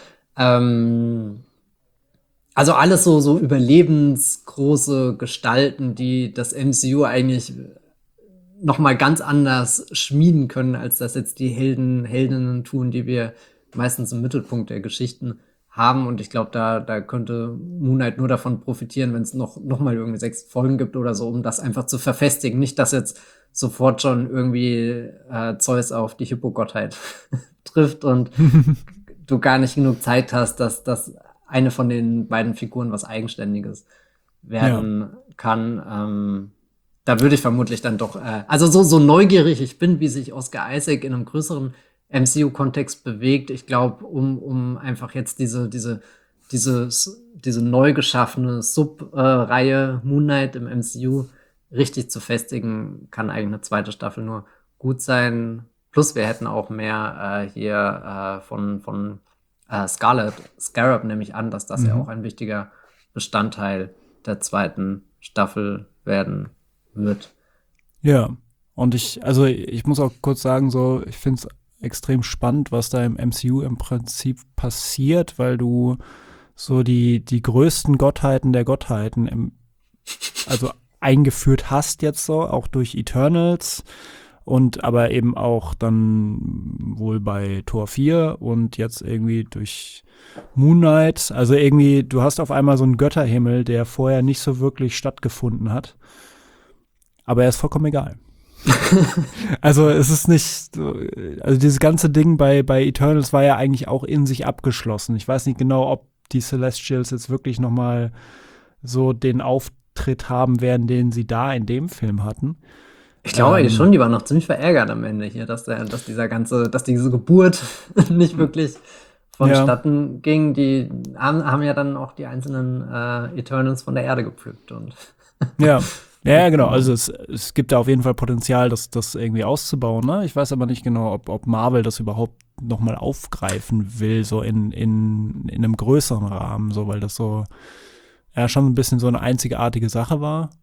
Also alles so überlebensgroße Gestalten, die das MCU eigentlich noch mal ganz anders schmieden können, als das jetzt die Heldinnen tun, die wir meistens im Mittelpunkt der Geschichten haben. Und ich glaube, da könnte Moon Knight nur davon profitieren, wenn es noch mal irgendwie 6 Folgen gibt oder so, um das einfach zu verfestigen. Nicht, dass jetzt sofort schon irgendwie Zeus auf die Hippogottheit trifft und du gar nicht genug Zeit hast, dass eine von den beiden Figuren was Eigenständiges werden kann. Da würde ich vermutlich dann doch, also so neugierig ich bin, wie sich Oscar Isaac in einem größeren MCU-Kontext bewegt. Ich glaube, um einfach jetzt diese neu geschaffene Sub-Reihe Moon Knight im MCU richtig zu festigen, kann eigentlich eine zweite Staffel nur gut sein. Plus wir hätten auch mehr hier von Scarab nehme ich an, dass das ja auch ein wichtiger Bestandteil der zweiten Staffel werden wird. Ja, und ich muss auch kurz sagen, so, ich finde es extrem spannend, was da im MCU im Prinzip passiert, weil du so die größten Gottheiten der Gottheiten eingeführt hast jetzt so, auch durch Eternals und aber eben auch dann wohl bei Thor 4 und jetzt irgendwie durch Moon Knight. Also irgendwie, du hast auf einmal so einen Götterhimmel, der vorher nicht so wirklich stattgefunden hat. Aber er ist vollkommen egal. Also es ist nicht, also dieses ganze Ding bei Eternals war ja eigentlich auch in sich abgeschlossen. Ich weiß nicht genau, ob die Celestials jetzt wirklich noch mal so den Auftritt haben werden, den sie da in dem Film hatten. Ich glaube eigentlich schon, die waren noch ziemlich verärgert am Ende hier, dass diese Geburt nicht wirklich vonstatten ging. Die haben ja dann auch die einzelnen Eternals von der Erde gepflückt und ja. Ja, genau. Also es gibt da auf jeden Fall Potenzial, das irgendwie auszubauen. Ne? Ich weiß aber nicht genau, ob Marvel das überhaupt nochmal aufgreifen will, so in einem größeren Rahmen, so, weil das so schon ein bisschen so eine einzigartige Sache war.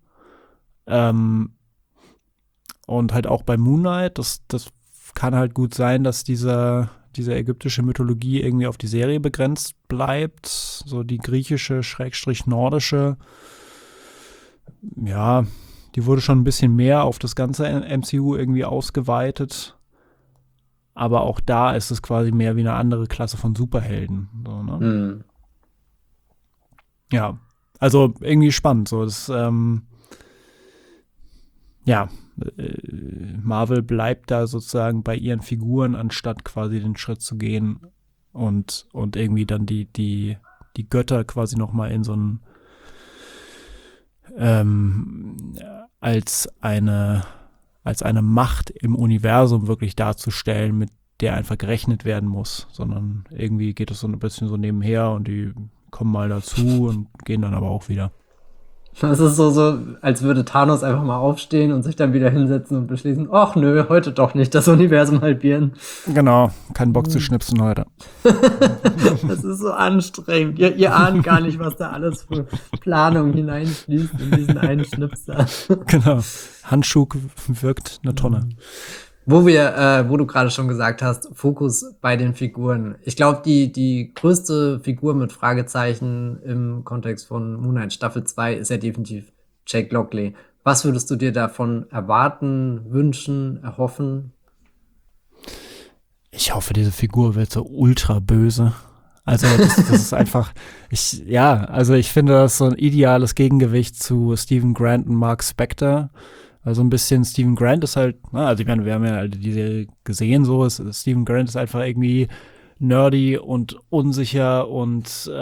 Und halt auch bei Moon Knight, das kann halt gut sein, dass diese ägyptische Mythologie irgendwie auf die Serie begrenzt bleibt. So die griechische, / nordische. Ja, die wurde schon ein bisschen mehr auf das ganze MCU irgendwie ausgeweitet. Aber auch da ist es quasi mehr wie eine andere Klasse von Superhelden. So, ne? Mhm. Ja, also irgendwie spannend. So, das, Marvel bleibt da sozusagen bei ihren Figuren, anstatt quasi den Schritt zu gehen und irgendwie dann die Götter quasi nochmal in so ein als eine Macht im Universum wirklich darzustellen, mit der einfach gerechnet werden muss, sondern irgendwie geht es so ein bisschen so nebenher und die kommen mal dazu und gehen dann aber auch wieder. Das ist so, als würde Thanos einfach mal aufstehen und sich dann wieder hinsetzen und beschließen, ach nö, heute doch nicht das Universum halbieren. Genau, kein Bock zu schnipsen heute. Das ist so anstrengend. Ihr ahnt gar nicht, was da alles für Planung hineinfließt in diesen einen Schnipser. Genau, Handschuh wirkt eine Tonne. Wo du gerade schon gesagt hast, Fokus bei den Figuren. Ich glaube, die größte Figur mit Fragezeichen im Kontext von Moon Knight Staffel 2 ist ja definitiv Jake Lockley. Was würdest du dir davon erwarten, wünschen, erhoffen? Ich hoffe, diese Figur wird so ultra böse. Also das ist einfach, ich finde das so ein ideales Gegengewicht zu Stephen Grant und Mark Spector. Also ein bisschen Stephen Grant ist halt, also ich meine, wir haben ja die Serie gesehen, so Stephen Grant ist einfach irgendwie nerdy und unsicher und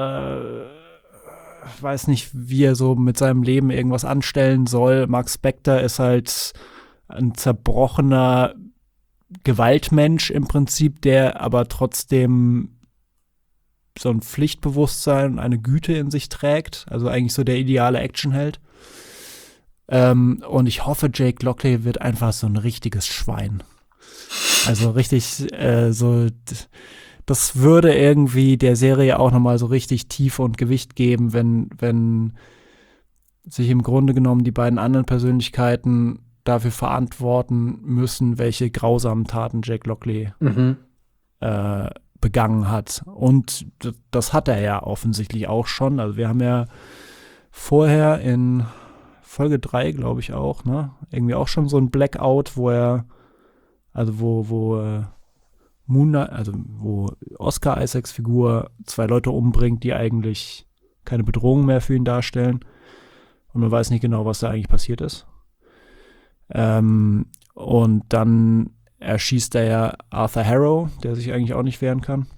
weiß nicht, wie er so mit seinem Leben irgendwas anstellen soll. Mark Spector ist halt ein zerbrochener Gewaltmensch im Prinzip, der aber trotzdem so ein Pflichtbewusstsein und eine Güte in sich trägt. Also eigentlich so der ideale Actionheld. Und ich hoffe, Jake Lockley wird einfach so ein richtiges Schwein. Also richtig das würde irgendwie der Serie auch nochmal so richtig Tiefe und Gewicht geben, wenn sich im Grunde genommen die beiden anderen Persönlichkeiten dafür verantworten müssen, welche grausamen Taten Jake Lockley begangen hat. Und das hat er ja offensichtlich auch schon. Also wir haben ja vorher in Folge 3, glaube ich auch, ne? Irgendwie auch schon so ein Blackout, wo Oscar Isaacs Figur 2 Leute umbringt, die eigentlich keine Bedrohung mehr für ihn darstellen. Und man weiß nicht genau, was da eigentlich passiert ist. Und dann erschießt er ja Arthur Harrow, der sich eigentlich auch nicht wehren kann.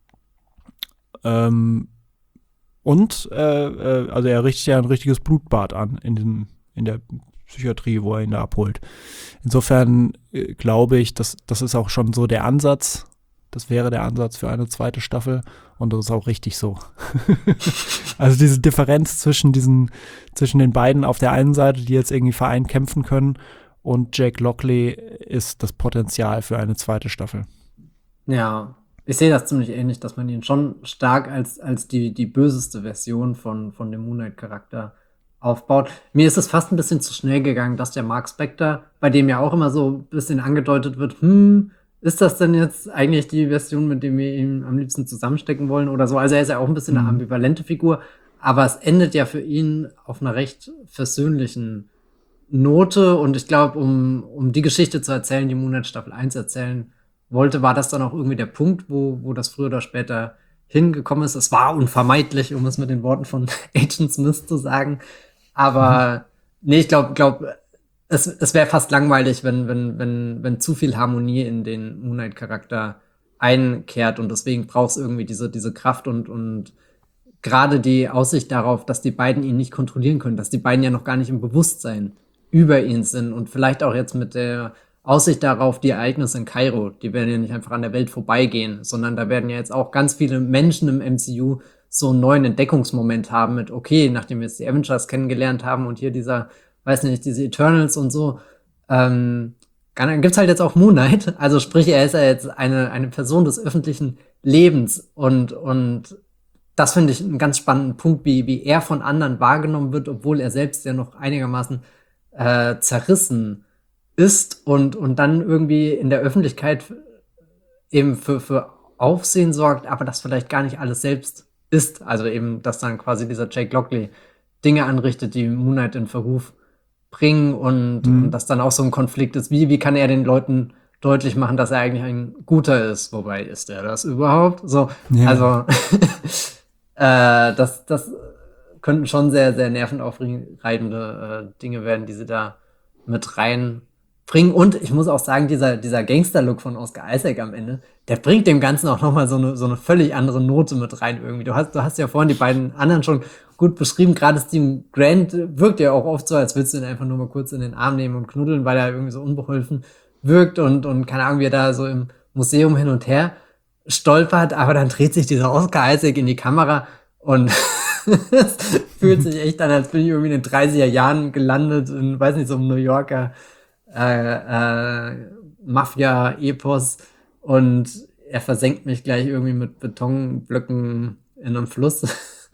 Also er richtet ja ein richtiges Blutbad an in der Psychiatrie, wo er ihn da abholt. Insofern glaube ich, das ist auch schon so der Ansatz. Das wäre der Ansatz für eine zweite Staffel und das ist auch richtig so. Also diese Differenz zwischen den beiden auf der einen Seite, die jetzt irgendwie vereint kämpfen können, und Jake Lockley ist das Potenzial für eine zweite Staffel. Ja, ich sehe das ziemlich ähnlich, dass man ihn schon stark als die böseste Version von dem Moon Knight-Charakter aufbaut. Mir ist es fast ein bisschen zu schnell gegangen, dass der Mark Spector, bei dem ja auch immer so ein bisschen angedeutet wird, ist das denn jetzt eigentlich die Version, mit der wir ihn am liebsten zusammenstecken wollen oder so? Also er ist ja auch ein bisschen eine ambivalente Figur, aber es endet ja für ihn auf einer recht versöhnlichen Note und ich glaube, um die Geschichte zu erzählen, die Moon Knight Staffel 1 erzählen wollte, war das dann auch irgendwie der Punkt, wo das früher oder später hingekommen ist. Es war unvermeidlich, um es mit den Worten von Agent Smith zu sagen. Aber nee, ich glaube, es wäre fast langweilig, wenn zu viel Harmonie in den Moon Knight-Charakter einkehrt und deswegen braucht es irgendwie diese Kraft und gerade die Aussicht darauf, dass die beiden ihn nicht kontrollieren können, dass die beiden ja noch gar nicht im Bewusstsein über ihn sind und vielleicht auch jetzt mit der Aussicht darauf, die Ereignisse in Kairo, die werden ja nicht einfach an der Welt vorbeigehen, sondern da werden ja jetzt auch ganz viele Menschen im MCU so einen neuen Entdeckungsmoment haben mit, okay, nachdem wir jetzt die Avengers kennengelernt haben und hier dieser weiß nicht, diese Eternals und so. Dann gibt's halt jetzt auch Moon Knight. Also sprich, er ist ja jetzt eine Person des öffentlichen Lebens und das finde ich einen ganz spannenden Punkt, wie er von anderen wahrgenommen wird, obwohl er selbst ja noch einigermaßen zerrissen ist und dann irgendwie in der Öffentlichkeit eben für Aufsehen sorgt, aber das vielleicht gar nicht alles selbst ist. Also eben, dass dann quasi dieser Jake Lockley Dinge anrichtet, die Moon Knight in Verruf bringen und das dann auch so ein Konflikt ist. Wie kann er den Leuten deutlich machen, dass er eigentlich ein Guter ist? Wobei, ist er das überhaupt? So, ja. Also das könnten schon sehr, sehr nervenaufreibende Dinge werden, die sie da mit reinbringen. Und ich muss auch sagen, dieser Gangster-Look von Oscar Isaac am Ende, der bringt dem Ganzen auch nochmal so eine völlig andere Note mit rein irgendwie. Du hast ja vorhin die beiden anderen schon gut beschrieben. Gerade Steven Grant wirkt ja auch oft so, als willst du ihn einfach nur mal kurz in den Arm nehmen und knuddeln, weil er irgendwie so unbeholfen wirkt und keine Ahnung, wie er da so im Museum hin und her stolpert, aber dann dreht sich dieser Oscar Isaac in die Kamera und es fühlt sich echt an, als bin ich irgendwie in den 30er Jahren gelandet in, weiß nicht, so einem New Yorker Mafia-Epos und er versenkt mich gleich irgendwie mit Betonblöcken in einem Fluss.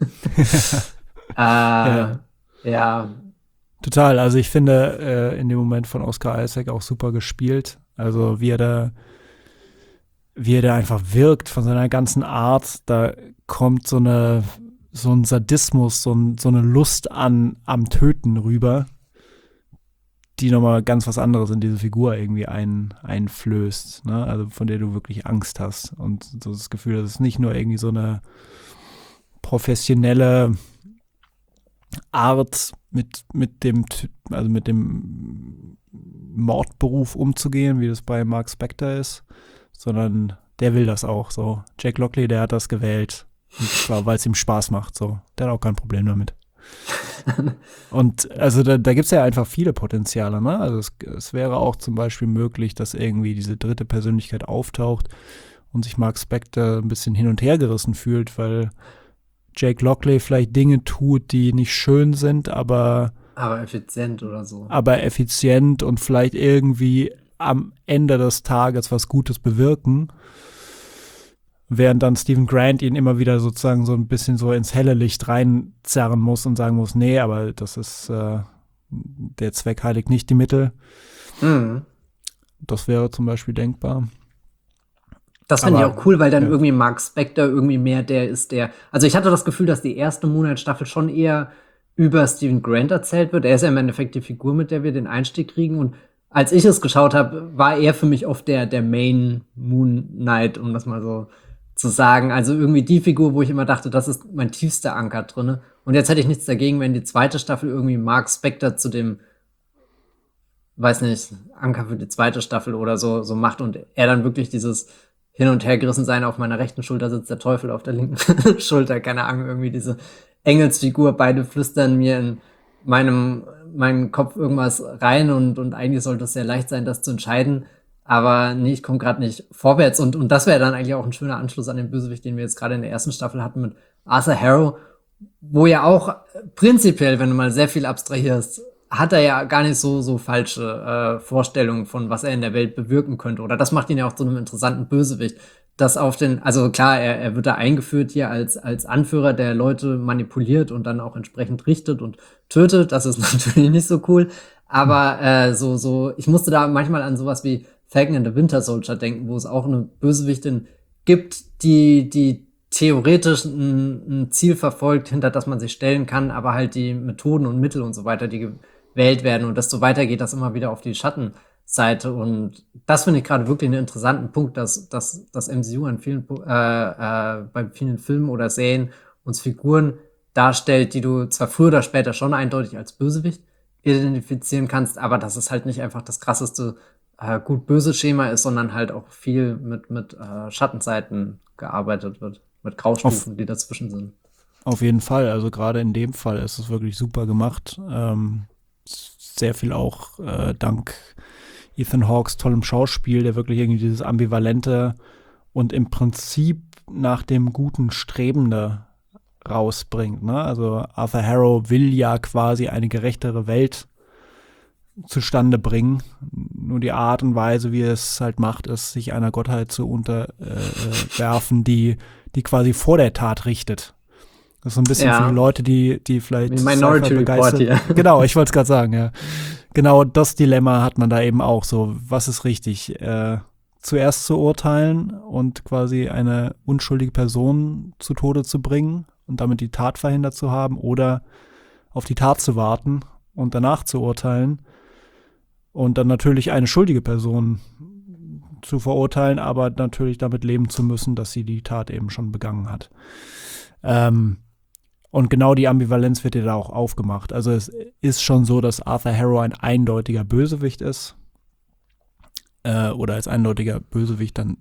Ja. Total, also ich finde in dem Moment von Oscar Isaac auch super gespielt. Also wie er da einfach wirkt von seiner ganzen Art, da kommt so ein Sadismus, so eine Lust am Töten rüber, die nochmal ganz was anderes in diese Figur irgendwie einflößt, ne? Also von der du wirklich Angst hast und so das Gefühl, dass es nicht nur irgendwie so eine professionelle Art mit dem Mordberuf umzugehen, wie das bei Mark Spector ist, sondern der will das auch so. Jake Lockley, der hat das gewählt. Und zwar, weil es ihm Spaß macht, so. Der hat auch kein Problem damit. Und also da gibt es ja einfach viele Potenziale, ne? Also es wäre auch zum Beispiel möglich, dass irgendwie diese dritte Persönlichkeit auftaucht und sich Mark Spector ein bisschen hin und her gerissen fühlt, weil Jake Lockley vielleicht Dinge tut, die nicht schön sind, aber effizient oder so. Aber effizient und vielleicht irgendwie am Ende des Tages was Gutes bewirken. Während dann Steven Grant ihn immer wieder sozusagen so ein bisschen so ins helle Licht reinzerren muss und sagen muss, nee, aber das ist, der Zweck heiligt nicht die Mittel. Mhm. Das wäre zum Beispiel denkbar. Das finde ich auch cool, weil dann irgendwie Mark Spector irgendwie mehr der ist, also ich hatte das Gefühl, dass die erste Moon Knight-Staffel schon eher über Steven Grant erzählt wird. Er ist ja im Endeffekt die Figur, mit der wir den Einstieg kriegen. Und als ich es geschaut habe, war er für mich oft der Main Moon Knight, um das mal so zu sagen. Also irgendwie die Figur, wo ich immer dachte, das ist mein tiefster Anker drinne. Und jetzt hätte ich nichts dagegen, wenn die zweite Staffel irgendwie Mark Spector zu dem, weiß nicht, Anker für die zweite Staffel oder so macht und er dann wirklich dieses hin und her gerissen sein, auf meiner rechten Schulter sitzt der Teufel, auf der linken Schulter, keine Ahnung, irgendwie diese Engelsfigur, beide flüstern mir in meinen Kopf irgendwas rein und eigentlich sollte es sehr leicht sein, das zu entscheiden, aber nee, ich komme gerade nicht vorwärts und das wäre dann eigentlich auch ein schöner Anschluss an den Bösewicht, den wir jetzt gerade in der ersten Staffel hatten mit Arthur Harrow, wo ja auch prinzipiell, wenn du mal sehr viel abstrahierst, hat er ja gar nicht so falsche Vorstellungen von, was er in der Welt bewirken könnte. Oder das macht ihn ja auch zu einem interessanten Bösewicht. Das also klar, er wird da eingeführt hier als Anführer, der Leute manipuliert und dann auch entsprechend richtet und tötet. Das ist natürlich nicht so cool. Aber ich musste da manchmal an sowas wie Falcon and the Winter Soldier denken, wo es auch eine Bösewichtin gibt, die theoretisch ein Ziel verfolgt, hinter das man sich stellen kann, aber halt die Methoden und Mittel und so weiter, die gewählt werden und desto weiter geht das immer wieder auf die Schattenseite und das finde ich gerade wirklich einen interessanten Punkt, dass das MCU an bei vielen Filmen oder Serien uns Figuren darstellt, die du zwar früher oder später schon eindeutig als Bösewicht identifizieren kannst, aber dass es halt nicht einfach das krasseste gut-böse Schema ist, sondern halt auch viel mit Schattenseiten gearbeitet wird. Mit Graustufen, die dazwischen sind. Auf jeden Fall. Also gerade in dem Fall ist es wirklich super gemacht. Sehr viel auch dank Ethan Hawkes tollem Schauspiel, der wirklich irgendwie dieses Ambivalente und im Prinzip nach dem Guten Strebende rausbringt. Ne? Also Arthur Harrow will ja quasi eine gerechtere Welt zustande bringen. Nur die Art und Weise, wie er es halt macht, ist, sich einer Gottheit zu unterwerfen, die quasi vor der Tat richtet. Das ist so ein bisschen für die Leute, die vielleicht wie Minority Report hier. Genau, ich wollte es gerade sagen, ja. Genau das Dilemma hat man da eben auch so. Was ist richtig? Zuerst zu urteilen und quasi eine unschuldige Person zu Tode zu bringen und damit die Tat verhindert zu haben oder auf die Tat zu warten und danach zu urteilen und dann natürlich eine schuldige Person zu verurteilen, aber natürlich damit leben zu müssen, dass sie die Tat eben schon begangen hat. Und genau die Ambivalenz wird dir da auch aufgemacht. Also es ist schon so, dass Arthur Harrow ein eindeutiger Bösewicht ist. Oder als eindeutiger Bösewicht dann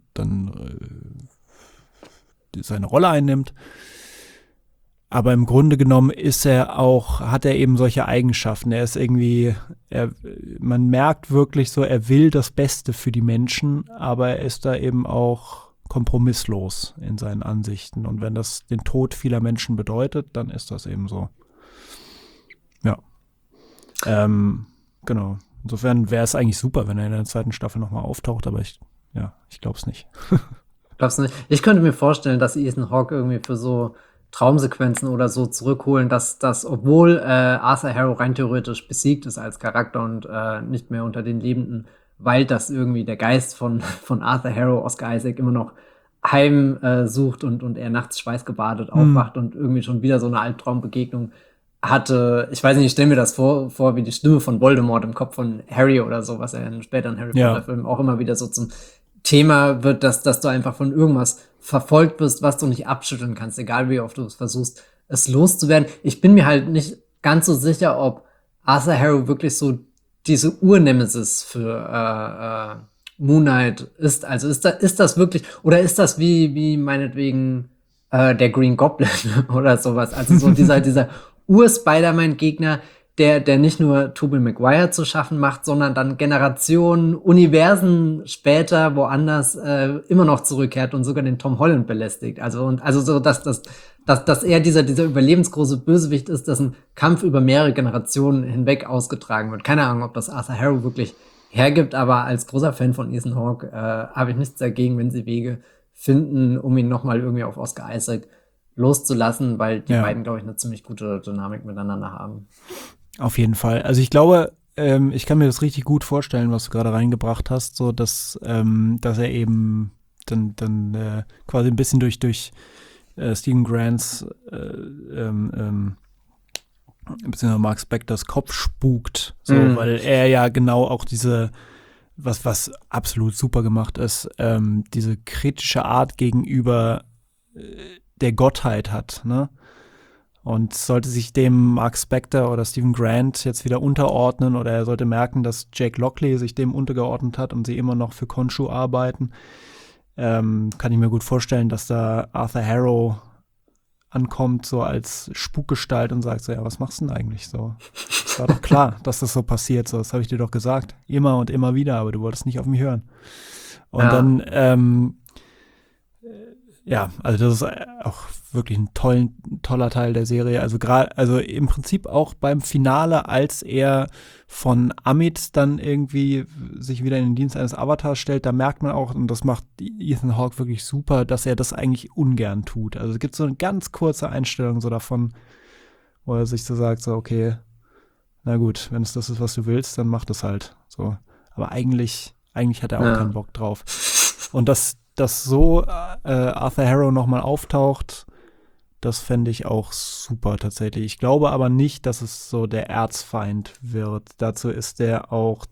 seine Rolle einnimmt. Aber im Grunde genommen hat er eben solche Eigenschaften. Er ist irgendwie, man merkt wirklich so, er will das Beste für die Menschen, aber er ist da eben auch kompromisslos in seinen Ansichten. Und wenn das den Tod vieler Menschen bedeutet, dann ist das eben so. Ja. Genau. Insofern wäre es eigentlich super, wenn er in der zweiten Staffel nochmal auftaucht, aber ich glaube es nicht. Glaubst du nicht? Ich könnte mir vorstellen, dass Ethan Hawke irgendwie für so Traumsequenzen oder so zurückholen, dass obwohl Arthur Harrow rein theoretisch besiegt ist als Charakter und nicht mehr unter den Lebenden, weil das irgendwie der Geist von Arthur Harrow, Oscar Isaac, immer noch heimsucht und er nachts schweißgebadet aufwacht und irgendwie schon wieder so eine Albtraumbegegnung hatte. Ich weiß nicht, ich stelle mir das vor, wie die Stimme von Voldemort im Kopf von Harry oder so, was er in späteren Harry Potter-Filmen auch immer wieder so zum Thema wird, dass du einfach von irgendwas verfolgt wirst, was du nicht abschütteln kannst, egal wie oft du es versuchst, es loszuwerden. Ich bin mir halt nicht ganz so sicher, ob Arthur Harrow wirklich so diese Urnemesis für Moon Knight ist. Also ist das wirklich, oder ist das wie meinetwegen der Green Goblin oder sowas? Also so dieser Ur-Spider-Man-Gegner, der nicht nur Tobey Maguire zu schaffen macht, sondern dann Generationen, Universen später woanders immer noch zurückkehrt und sogar den Tom Holland belästigt. Also so, dass er dieser überlebensgroße Bösewicht ist, dessen Kampf über mehrere Generationen hinweg ausgetragen wird. Keine Ahnung, ob das Arthur Harrow wirklich hergibt, aber als großer Fan von Ethan Hawke habe ich nichts dagegen, wenn sie Wege finden, um ihn nochmal irgendwie auf Oscar Isaac loszulassen, weil die beiden, glaube ich, eine ziemlich gute Dynamik miteinander haben. Auf jeden Fall. Also ich glaube, ich kann mir das richtig gut vorstellen, was du gerade reingebracht hast, so dass er eben dann quasi ein bisschen durch Stephen Grants beziehungsweise Mark Spectors Kopf spukt, so, weil er ja genau auch diese, was absolut super gemacht ist, diese kritische Art gegenüber der Gottheit hat, ne? Und sollte sich dem Mark Spector oder Stephen Grant jetzt wieder unterordnen oder er sollte merken, dass Jake Lockley sich dem untergeordnet hat und sie immer noch für Khonshu arbeiten, kann ich mir gut vorstellen, dass da Arthur Harrow ankommt, so als Spukgestalt und sagt so, ja, was machst du denn eigentlich so? Es war doch klar, dass das so passiert, so, das habe ich dir doch gesagt. Immer und immer wieder, aber du wolltest nicht auf mich hören. Und dann, also das ist auch wirklich ein toller Teil der Serie. Also im Prinzip auch beim Finale, als er von Amit dann irgendwie sich wieder in den Dienst eines Avatars stellt, da merkt man auch, und das macht Ethan Hawke wirklich super, dass er das eigentlich ungern tut. Also es gibt so eine ganz kurze Einstellung so davon, wo er sich so sagt, so okay, na gut, wenn es das ist, was du willst, dann mach das halt. So. Aber eigentlich hat er auch keinen Bock drauf. Und dass so Arthur Harrow nochmal auftaucht, das fände ich auch super tatsächlich. Ich glaube aber nicht, dass es so der Erzfeind wird. Dazu ist er auch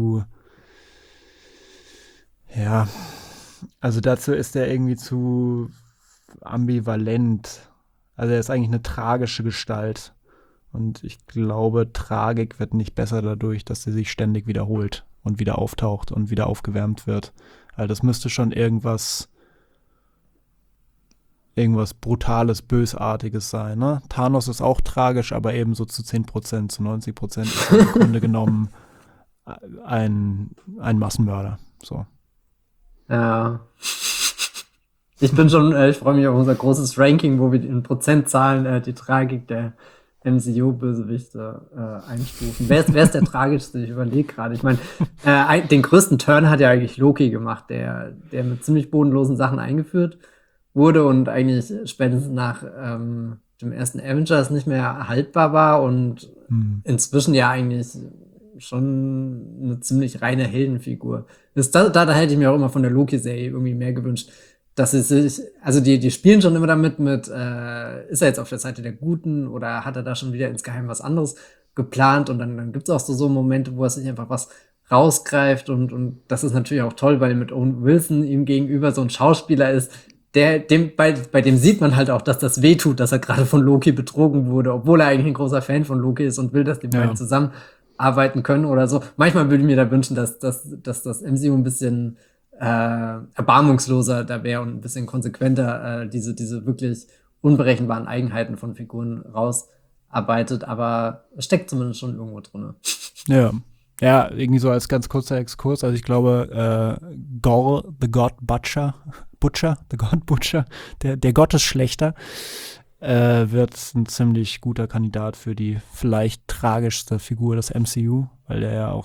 dazu ist er irgendwie zu ambivalent. Also er ist eigentlich eine tragische Gestalt. Und ich glaube, Tragik wird nicht besser dadurch, dass sie sich ständig wiederholt und wieder auftaucht und wieder aufgewärmt wird. Also das müsste schon irgendwas Brutales, Bösartiges sein. Ne? Thanos ist auch tragisch, aber eben so zu 10%, zu 90% ist er im Grunde genommen ein Massenmörder. So. Ja. Ich freue mich auf unser großes Ranking, wo wir in Prozentzahlen die Tragik der MCU-Bösewichte einstufen. Wer ist der tragischste? Ich überlege gerade. Ich meine, den größten Turn hat ja eigentlich Loki gemacht, der mit ziemlich bodenlosen Sachen eingeführt wurde und eigentlich spätestens nach dem ersten Avengers nicht mehr haltbar war und inzwischen ja eigentlich schon eine ziemlich reine Heldenfigur. Da hätte ich mir auch immer von der Loki-Serie irgendwie mehr gewünscht, dass sie sich, also die spielen schon immer damit ist er jetzt auf der Seite der Guten oder hat er da schon wieder insgeheim was anderes geplant und dann gibt's auch so Momente, wo er sich einfach was rausgreift und das ist natürlich auch toll, weil mit Owen Wilson ihm gegenüber so ein Schauspieler ist, bei dem sieht man halt auch, dass das wehtut, dass er gerade von Loki betrogen wurde, obwohl er eigentlich ein großer Fan von Loki ist und will, dass die beiden zusammenarbeiten können oder so. Manchmal würde ich mir da wünschen, dass das MCU ein bisschen erbarmungsloser da wäre und ein bisschen konsequenter diese wirklich unberechenbaren Eigenheiten von Figuren rausarbeitet, aber es steckt zumindest schon irgendwo drin. Ja, irgendwie so als ganz kurzer Exkurs, also ich glaube, Gorr, the God Butcher, the God Butcher, der Gottesschlechter, wird ein ziemlich guter Kandidat für die vielleicht tragischste Figur des MCU, weil der ja auch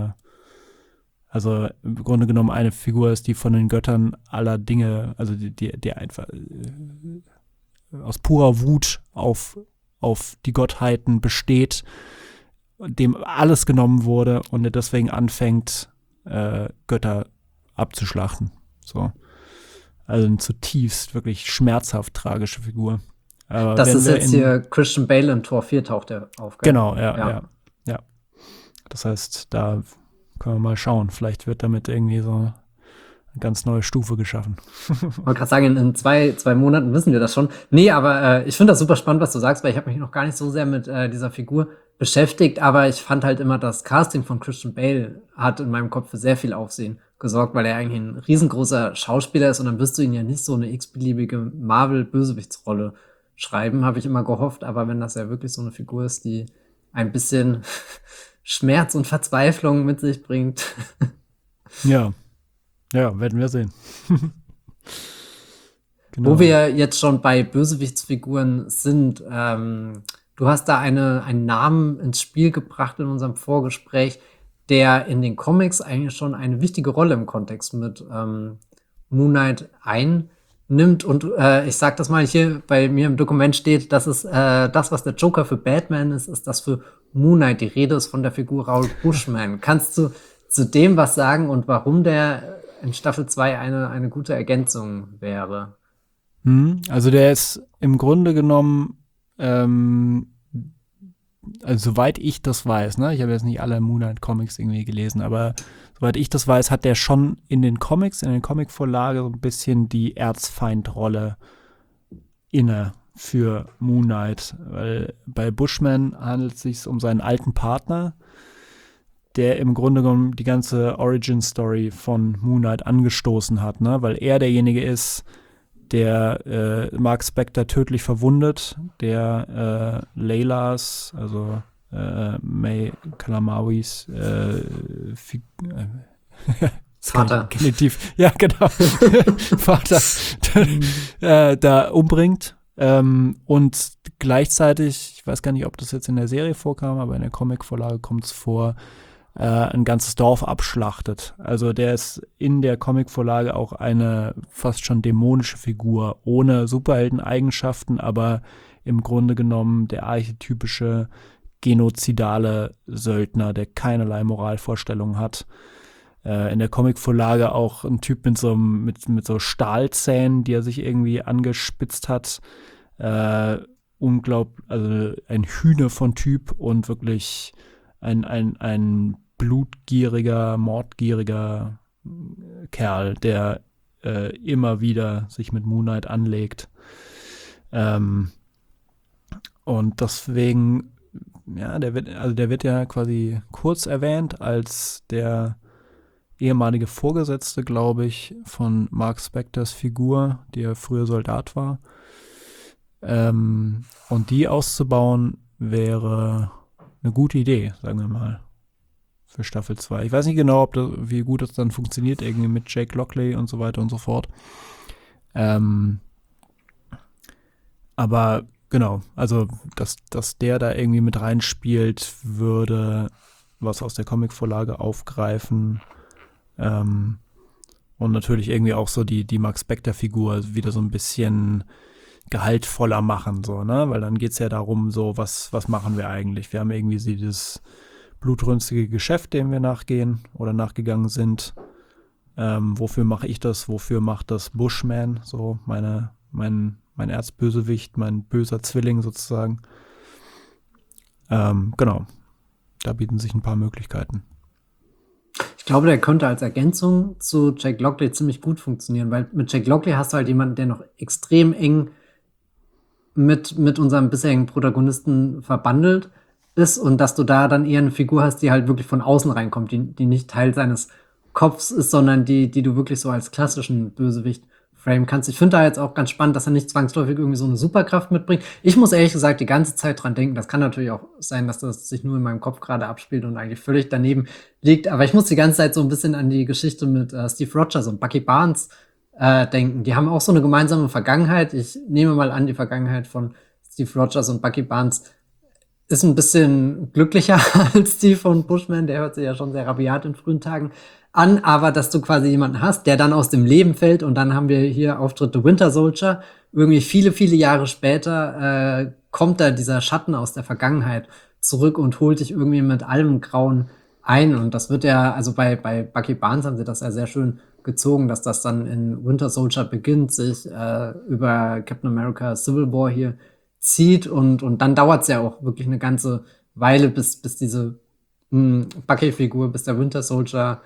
also im Grunde genommen eine Figur ist, die von den Göttern aller Dinge, also die einfach aus purer Wut auf die Gottheiten besteht, dem alles genommen wurde und er deswegen anfängt, Götter abzuschlachten. So. Also eine zutiefst, wirklich schmerzhaft tragische Figur. Aber das ist jetzt hier Christian Bale in Tor 4 taucht er auf. Gell? Genau, ja. Das heißt, da können wir mal schauen. Vielleicht wird damit irgendwie so eine ganz neue Stufe geschaffen. Ich wollte gerade sagen, in zwei Monaten wissen wir das schon. Nee, aber ich finde das super spannend, was du sagst, weil ich habe mich noch gar nicht so sehr mit dieser Figur beschäftigt, aber ich fand halt immer, das Casting von Christian Bale hat in meinem Kopf für sehr viel Aufsehen gesorgt, weil er eigentlich ein riesengroßer Schauspieler ist und dann wirst du ihn ja nicht so eine x-beliebige Marvel-Bösewichtsrolle schreiben, habe ich immer gehofft, aber wenn das ja wirklich so eine Figur ist, die ein bisschen Schmerz und Verzweiflung mit sich bringt. Ja, werden wir sehen. Genau. Wo wir jetzt schon bei Bösewichtsfiguren sind, du hast da einen Namen ins Spiel gebracht in unserem Vorgespräch, der in den Comics eigentlich schon eine wichtige Rolle im Kontext mit Moon Knight einnimmt. Und ich sag das mal, hier bei mir im Dokument steht, dass es das, was der Joker für Batman ist das für Moon Knight. Die Rede ist von der Figur Raoul Bushman. Kannst du zu dem was sagen und warum der in Staffel 2 eine gute Ergänzung wäre? Also der ist im Grunde genommen also soweit ich das weiß, ne, ich habe jetzt nicht alle Moon Knight Comics irgendwie gelesen, aber soweit ich das weiß, hat der schon in den Comicvorlagen so ein bisschen die Erzfeindrolle inne für Moon Knight, weil bei Bushman handelt es sich um seinen alten Partner, der im Grunde genommen die ganze Origin-Story von Moon Knight angestoßen hat, ne, weil er derjenige ist, der Mark Spector tödlich verwundet, der Laylas, also May Kalamawis Vater. Genitiv, ja genau, Vater da umbringt und gleichzeitig, ich weiß gar nicht, ob das jetzt in der Serie vorkam, aber in der Comicvorlage kommt es vor, ein ganzes Dorf abschlachtet. Also der ist in der Comicvorlage auch eine fast schon dämonische Figur, ohne Superhelden-Eigenschaften, aber im Grunde genommen der archetypische genozidale Söldner, der keinerlei Moralvorstellungen hat. In der Comicvorlage auch ein Typ mit so Stahlzähnen, die er sich irgendwie angespitzt hat. Also ein Hühner von Typ und wirklich ein blutgieriger, mordgieriger Kerl, der immer wieder sich mit Moon Knight anlegt. Und deswegen, ja, der wird ja quasi kurz erwähnt als der ehemalige Vorgesetzte, glaube ich, von Mark Spectors Figur, der früher Soldat war. Und die auszubauen wäre eine gute Idee, sagen wir mal, für Staffel 2. Ich weiß nicht genau, wie gut das dann funktioniert, irgendwie mit Jake Lockley und so weiter und so fort. Aber Genau, also dass der da irgendwie mit reinspielt, würde was aus der Comicvorlage aufgreifen. Und natürlich irgendwie auch so die Mark Spector-Figur wieder so ein bisschen gehaltvoller machen, so, ne? Weil dann geht's ja darum, so, was machen wir eigentlich? Wir haben irgendwie dieses blutrünstige Geschäft, dem wir nachgehen oder nachgegangen sind. Wofür mache ich das? Wofür macht das Bushman? So, mein Erzbösewicht, mein böser Zwilling sozusagen. Genau. Da bieten sich ein paar Möglichkeiten. Ich glaube, der könnte als Ergänzung zu Jake Lockley ziemlich gut funktionieren, weil mit Jake Lockley hast du halt jemanden, der noch extrem eng mit unserem bisherigen Protagonisten verbandelt ist und dass du da dann eher eine Figur hast, die halt wirklich von außen reinkommt, die nicht Teil seines Kopfs ist, sondern die du wirklich so als klassischen Bösewicht framen kannst. Ich finde da jetzt auch ganz spannend, dass er nicht zwangsläufig irgendwie so eine Superkraft mitbringt. Ich muss ehrlich gesagt die ganze Zeit dran denken, das kann natürlich auch sein, dass das sich nur in meinem Kopf gerade abspielt und eigentlich völlig daneben liegt, aber ich muss die ganze Zeit so ein bisschen an die Geschichte mit Steve Rogers und Bucky Barnes denken. Die haben auch so eine gemeinsame Vergangenheit. Ich nehme mal an, die Vergangenheit von Steve Rogers und Bucky Barnes ist ein bisschen glücklicher als die von Bushman. Der hört sich ja schon sehr rabiat in frühen Tagen an, aber dass du quasi jemanden hast, der dann aus dem Leben fällt und dann haben wir hier Auftritt The Winter Soldier. Irgendwie viele, viele Jahre später kommt da dieser Schatten aus der Vergangenheit zurück und holt dich irgendwie mit allem Grauen ein. Und das wird ja, also bei Bucky Barnes haben sie das ja sehr schön gezogen, dass das dann in Winter Soldier beginnt, sich über Captain America Civil War hier zieht und dann dauert es ja auch wirklich eine ganze Weile, bis diese Bucky-Figur, bis der Winter Soldier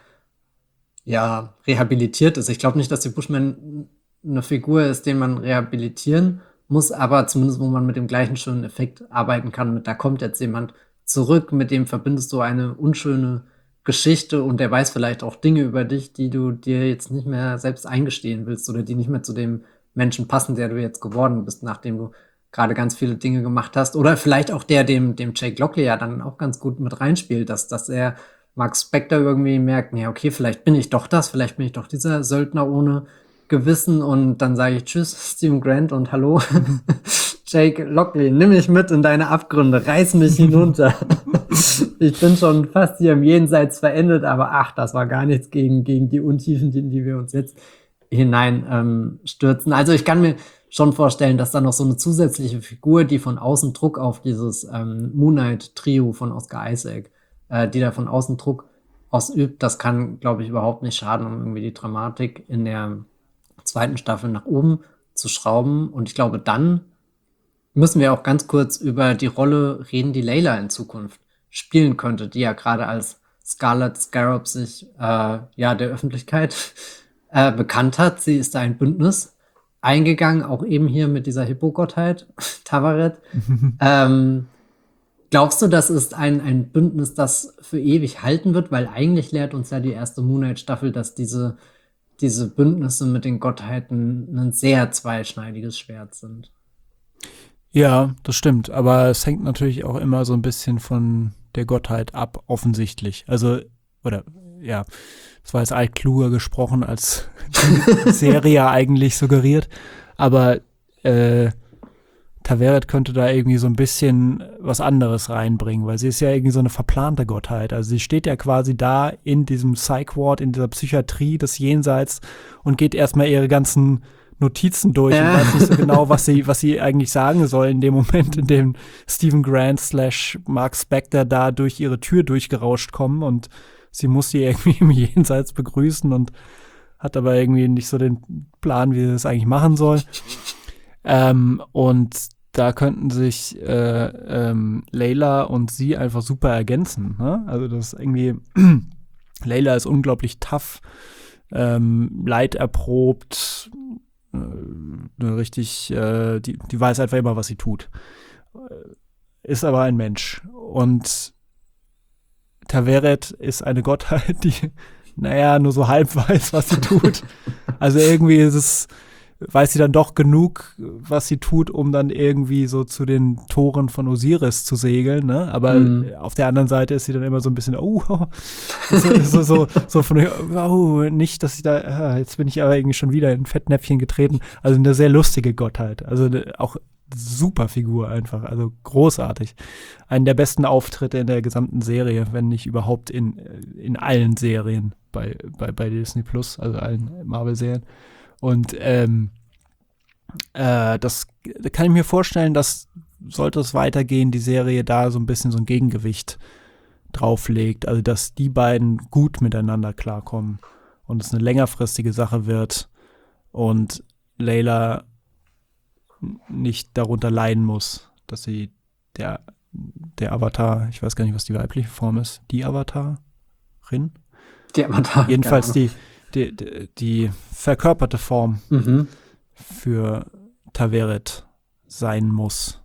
ja rehabilitiert ist. Ich glaube nicht, dass die Bushman eine Figur ist, den man rehabilitieren muss, aber zumindest, wo man mit dem gleichen schönen Effekt arbeiten kann. Da kommt jetzt jemand zurück, mit dem verbindest du eine unschöne Geschichte und der weiß vielleicht auch Dinge über dich, die du dir jetzt nicht mehr selbst eingestehen willst oder die nicht mehr zu dem Menschen passen, der du jetzt geworden bist, nachdem du gerade ganz viele Dinge gemacht hast. Oder vielleicht auch dem Jake Lockley ja dann auch ganz gut mit reinspielt, dass er Mark Spector irgendwie merkt, ja, okay, vielleicht bin ich doch das, vielleicht bin ich doch dieser Söldner ohne Gewissen und dann sage ich tschüss, Stephen Grant und hallo, Jake Lockley, nimm mich mit in deine Abgründe, reiß mich hinunter. Ich bin schon fast hier im Jenseits verendet, aber ach, das war gar nichts gegen die Untiefen, in die wir uns jetzt hinein stürzen. Also ich kann mir schon vorstellen, dass da noch so eine zusätzliche Figur, die von außen Druck auf dieses Moon Knight-Trio von Oscar Isaac, die da von außen Druck ausübt, das kann, glaube ich, überhaupt nicht schaden, um irgendwie die Dramatik in der zweiten Staffel nach oben zu schrauben. Und ich glaube, dann müssen wir auch ganz kurz über die Rolle reden, die Layla in Zukunft spielen könnte, die ja gerade als Scarlet Scarab sich der Öffentlichkeit bekannt hat. Sie ist da ein Bündnis eingegangen, auch eben hier mit dieser Hippogottheit, Tavaret. Glaubst du, das ist ein Bündnis, das für ewig halten wird? Weil eigentlich lehrt uns ja die erste Moon Knight-Staffel, dass diese Bündnisse mit den Gottheiten ein sehr zweischneidiges Schwert sind. Ja, das stimmt. Aber es hängt natürlich auch immer so ein bisschen von der Gottheit ab, offensichtlich. Also, oder, ja, das war jetzt altkluger gesprochen, als die Serie eigentlich suggeriert. Aber Tavaret könnte da irgendwie so ein bisschen was anderes reinbringen, weil sie ist ja irgendwie so eine verplante Gottheit. Also sie steht ja quasi da in diesem Psych-Ward, in dieser Psychiatrie des Jenseits und geht erstmal ihre ganzen Notizen durch und weiß nicht so genau, was sie eigentlich sagen soll in dem Moment, in dem Stephen Grant / Mark Spector da durch ihre Tür durchgerauscht kommen und sie muss sie irgendwie im Jenseits begrüßen und hat aber irgendwie nicht so den Plan, wie sie das eigentlich machen soll. Und da könnten sich Layla und sie einfach super ergänzen. Ne? Also das ist irgendwie Layla ist unglaublich tough, leiderprobt, richtig, die weiß einfach immer, was sie tut. Ist aber ein Mensch. Und Tavaret ist eine Gottheit, die, nur so halb weiß, was sie tut. Also irgendwie weiß sie dann doch genug, was sie tut, um dann irgendwie so zu den Toren von Osiris zu segeln, ne? Aber auf der anderen Seite ist sie dann immer so ein bisschen, so von, nicht, dass ich da, jetzt bin ich aber irgendwie schon wieder in ein Fettnäpfchen getreten. Also eine sehr lustige Gottheit. Also auch super Figur einfach, also großartig. Einen der besten Auftritte in der gesamten Serie, wenn nicht überhaupt in allen Serien bei Disney Plus, also allen Marvel-Serien. Und das kann ich mir vorstellen, dass, sollte es weitergehen, die Serie da so ein bisschen so ein Gegengewicht drauflegt, also dass die beiden gut miteinander klarkommen und es eine längerfristige Sache wird und Layla nicht darunter leiden muss, dass sie der Avatar, ich weiß gar nicht, was die weibliche Form ist, die Avatarin? Die Avatar. Jedenfalls die verkörperte Form für Taveret sein muss.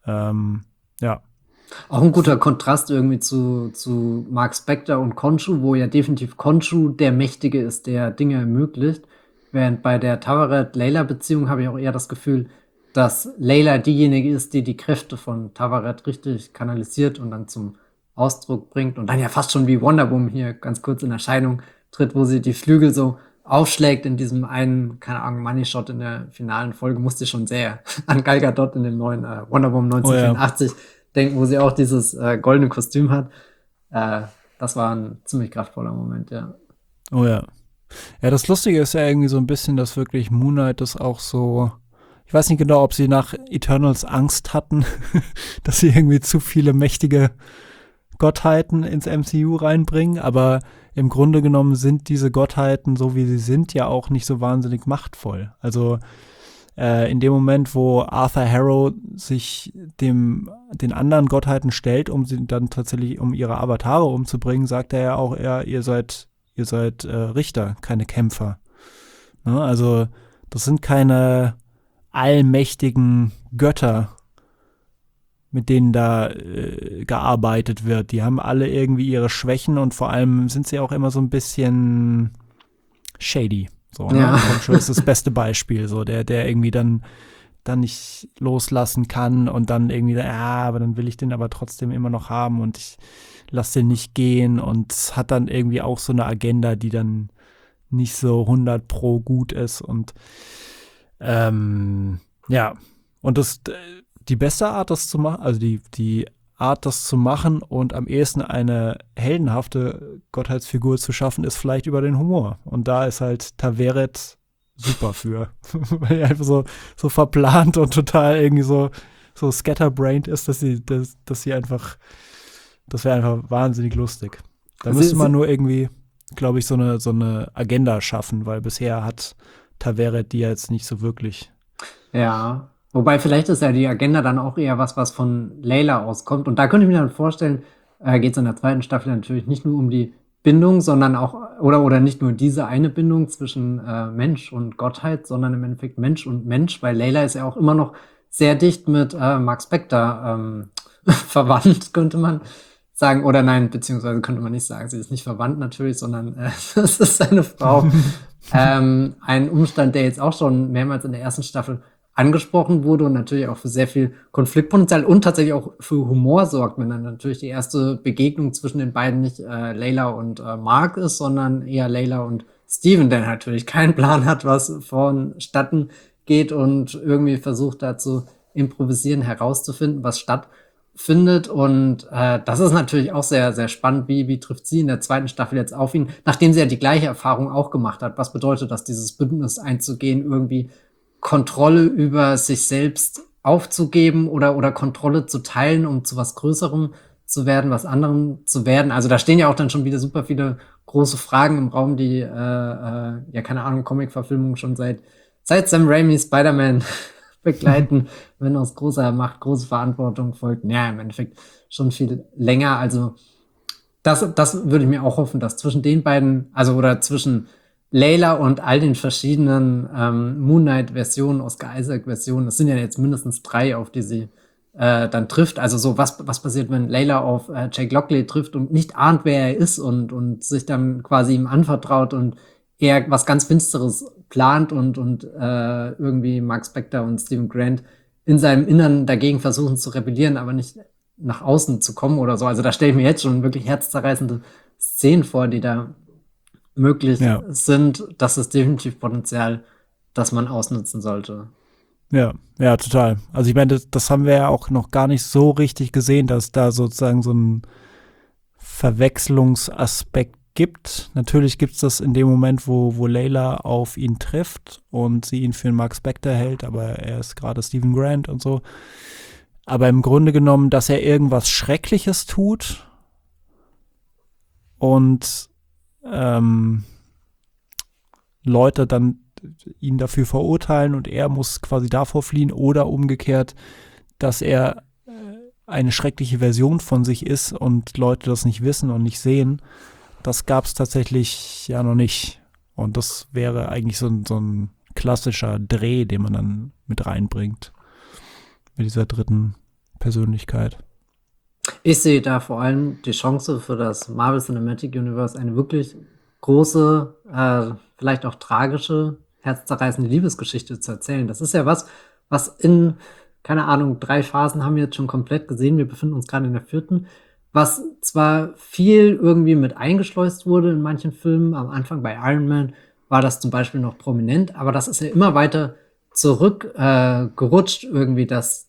Ja. Auch ein guter Kontrast irgendwie zu Mark Spector und Khonshu, wo ja definitiv Khonshu der Mächtige ist, der Dinge ermöglicht. Während bei der Tavaret-Layla-Beziehung habe ich auch eher das Gefühl, dass Layla diejenige ist, die Kräfte von Tavaret richtig kanalisiert und dann zum Ausdruck bringt und dann ja fast schon wie Wonder Woman hier ganz kurz in Erscheinung tritt, wo sie die Flügel so aufschlägt in diesem einen, keine Ahnung, Money-Shot in der finalen Folge, musste ich schon sehr an Gal Gadot in dem neuen Wonder Woman 1984 denken, wo sie auch dieses goldene Kostüm hat. Das war ein ziemlich kraftvoller Moment, ja. Oh ja. Ja, das Lustige ist ja irgendwie so ein bisschen, dass wirklich Moon Knight das auch so, ich weiß nicht genau, ob sie nach Eternals Angst hatten, dass sie irgendwie zu viele mächtige Gottheiten ins MCU reinbringen, aber im Grunde genommen sind diese Gottheiten, so wie sie sind, ja auch nicht so wahnsinnig machtvoll. Also in dem Moment, wo Arthur Harrow sich den anderen Gottheiten stellt, um sie dann tatsächlich, um ihre Avatare umzubringen, sagt er ja auch, ihr seid Richter, keine Kämpfer. Ne? Also das sind keine allmächtigen Götter, mit denen da gearbeitet wird. Die haben alle irgendwie ihre Schwächen und vor allem sind sie auch immer so ein bisschen shady. So, ne? Ja. Khonshu ist das beste Beispiel, so der irgendwie dann nicht loslassen kann und dann irgendwie, aber dann will ich den aber trotzdem immer noch haben und ich lasse den nicht gehen und hat dann irgendwie auch so eine Agenda, die dann nicht so 100% gut ist und ja, und das die beste Art, das zu machen, also die Art, das zu machen und am ehesten eine heldenhafte Gottheitsfigur zu schaffen, ist vielleicht über den Humor. Und da ist halt Taveret super für. Weil er einfach so verplant und total irgendwie so scatterbrained ist, dass sie einfach, das wäre einfach wahnsinnig lustig. Da müsste man nur irgendwie, glaube ich, so eine Agenda schaffen, weil bisher hat Taveret die ja jetzt nicht so wirklich. Ja, wobei vielleicht ist ja die Agenda dann auch eher was von Layla auskommt. Und da könnte ich mir dann vorstellen, geht es in der zweiten Staffel natürlich nicht nur um die Bindung, sondern auch, oder nicht nur diese eine Bindung zwischen Mensch und Gottheit, sondern im Endeffekt Mensch und Mensch, weil Layla ist ja auch immer noch sehr dicht mit Mark Spector verwandt, könnte man sagen. Oder nein, beziehungsweise könnte man nicht sagen, sie ist nicht verwandt natürlich, sondern das ist seine Frau. Ein Umstand, der jetzt auch schon mehrmals in der ersten Staffel angesprochen wurde und natürlich auch für sehr viel Konfliktpotenzial und tatsächlich auch für Humor sorgt, wenn dann natürlich die erste Begegnung zwischen den beiden nicht Layla und Mark ist, sondern eher Layla und Steven, der natürlich keinen Plan hat, was vonstatten geht und irgendwie versucht da zu improvisieren, herauszufinden, was stattfindet. Und das ist natürlich auch sehr, sehr spannend. Wie trifft sie in der zweiten Staffel jetzt auf ihn, nachdem sie ja die gleiche Erfahrung auch gemacht hat? Was bedeutet das, dieses Bündnis einzugehen, irgendwie Kontrolle über sich selbst aufzugeben oder Kontrolle zu teilen, um zu was Größerem zu werden, was anderem zu werden. Also da stehen ja auch dann schon wieder super viele große Fragen im Raum, die, ja, keine Ahnung, Comic-Verfilmungen schon seit Sam Raimi Spider-Man begleiten, wenn aus großer Macht große Verantwortung folgt. Ja, im Endeffekt schon viel länger. Also das würde ich mir auch hoffen, dass zwischen den beiden, also oder zwischen Layla und all den verschiedenen Moon Knight-Versionen, Oscar Isaac-Versionen, das sind ja jetzt mindestens 3, auf die sie dann trifft. Also so, was passiert, wenn Layla auf Jake Lockley trifft und nicht ahnt, wer er ist und sich dann quasi ihm anvertraut und er was ganz Finsteres plant und irgendwie Mark Spector und Stephen Grant in seinem Innern dagegen versuchen zu rebellieren, aber nicht nach außen zu kommen oder so. Also da stelle ich mir jetzt schon wirklich herzzerreißende Szenen vor, die da möglich sind. Das ist definitiv Potenzial, das man ausnutzen sollte. Ja, total. Also ich meine, das haben wir ja auch noch gar nicht so richtig gesehen, dass da sozusagen so ein Verwechslungsaspekt gibt. Natürlich gibt es das in dem Moment, wo Layla auf ihn trifft und sie ihn für einen Mark Spector hält, aber er ist gerade Stephen Grant und so. Aber im Grunde genommen, dass er irgendwas Schreckliches tut und Leute dann ihn dafür verurteilen und er muss quasi davor fliehen oder umgekehrt, dass er eine schreckliche Version von sich ist und Leute das nicht wissen und nicht sehen. Das gab es tatsächlich ja noch nicht. Und das wäre eigentlich so ein klassischer Dreh, den man dann mit reinbringt. Mit dieser dritten Persönlichkeit. Ich sehe da vor allem die Chance für das Marvel Cinematic Universe, eine wirklich große, vielleicht auch tragische, herzzerreißende Liebesgeschichte zu erzählen. Das ist ja was in, keine Ahnung, 3 Phasen haben wir jetzt schon komplett gesehen. Wir befinden uns gerade in der 4., was zwar viel irgendwie mit eingeschleust wurde in manchen Filmen. Am Anfang bei Iron Man war das zum Beispiel noch prominent, aber das ist ja immer weiter zurückgerutscht irgendwie, dass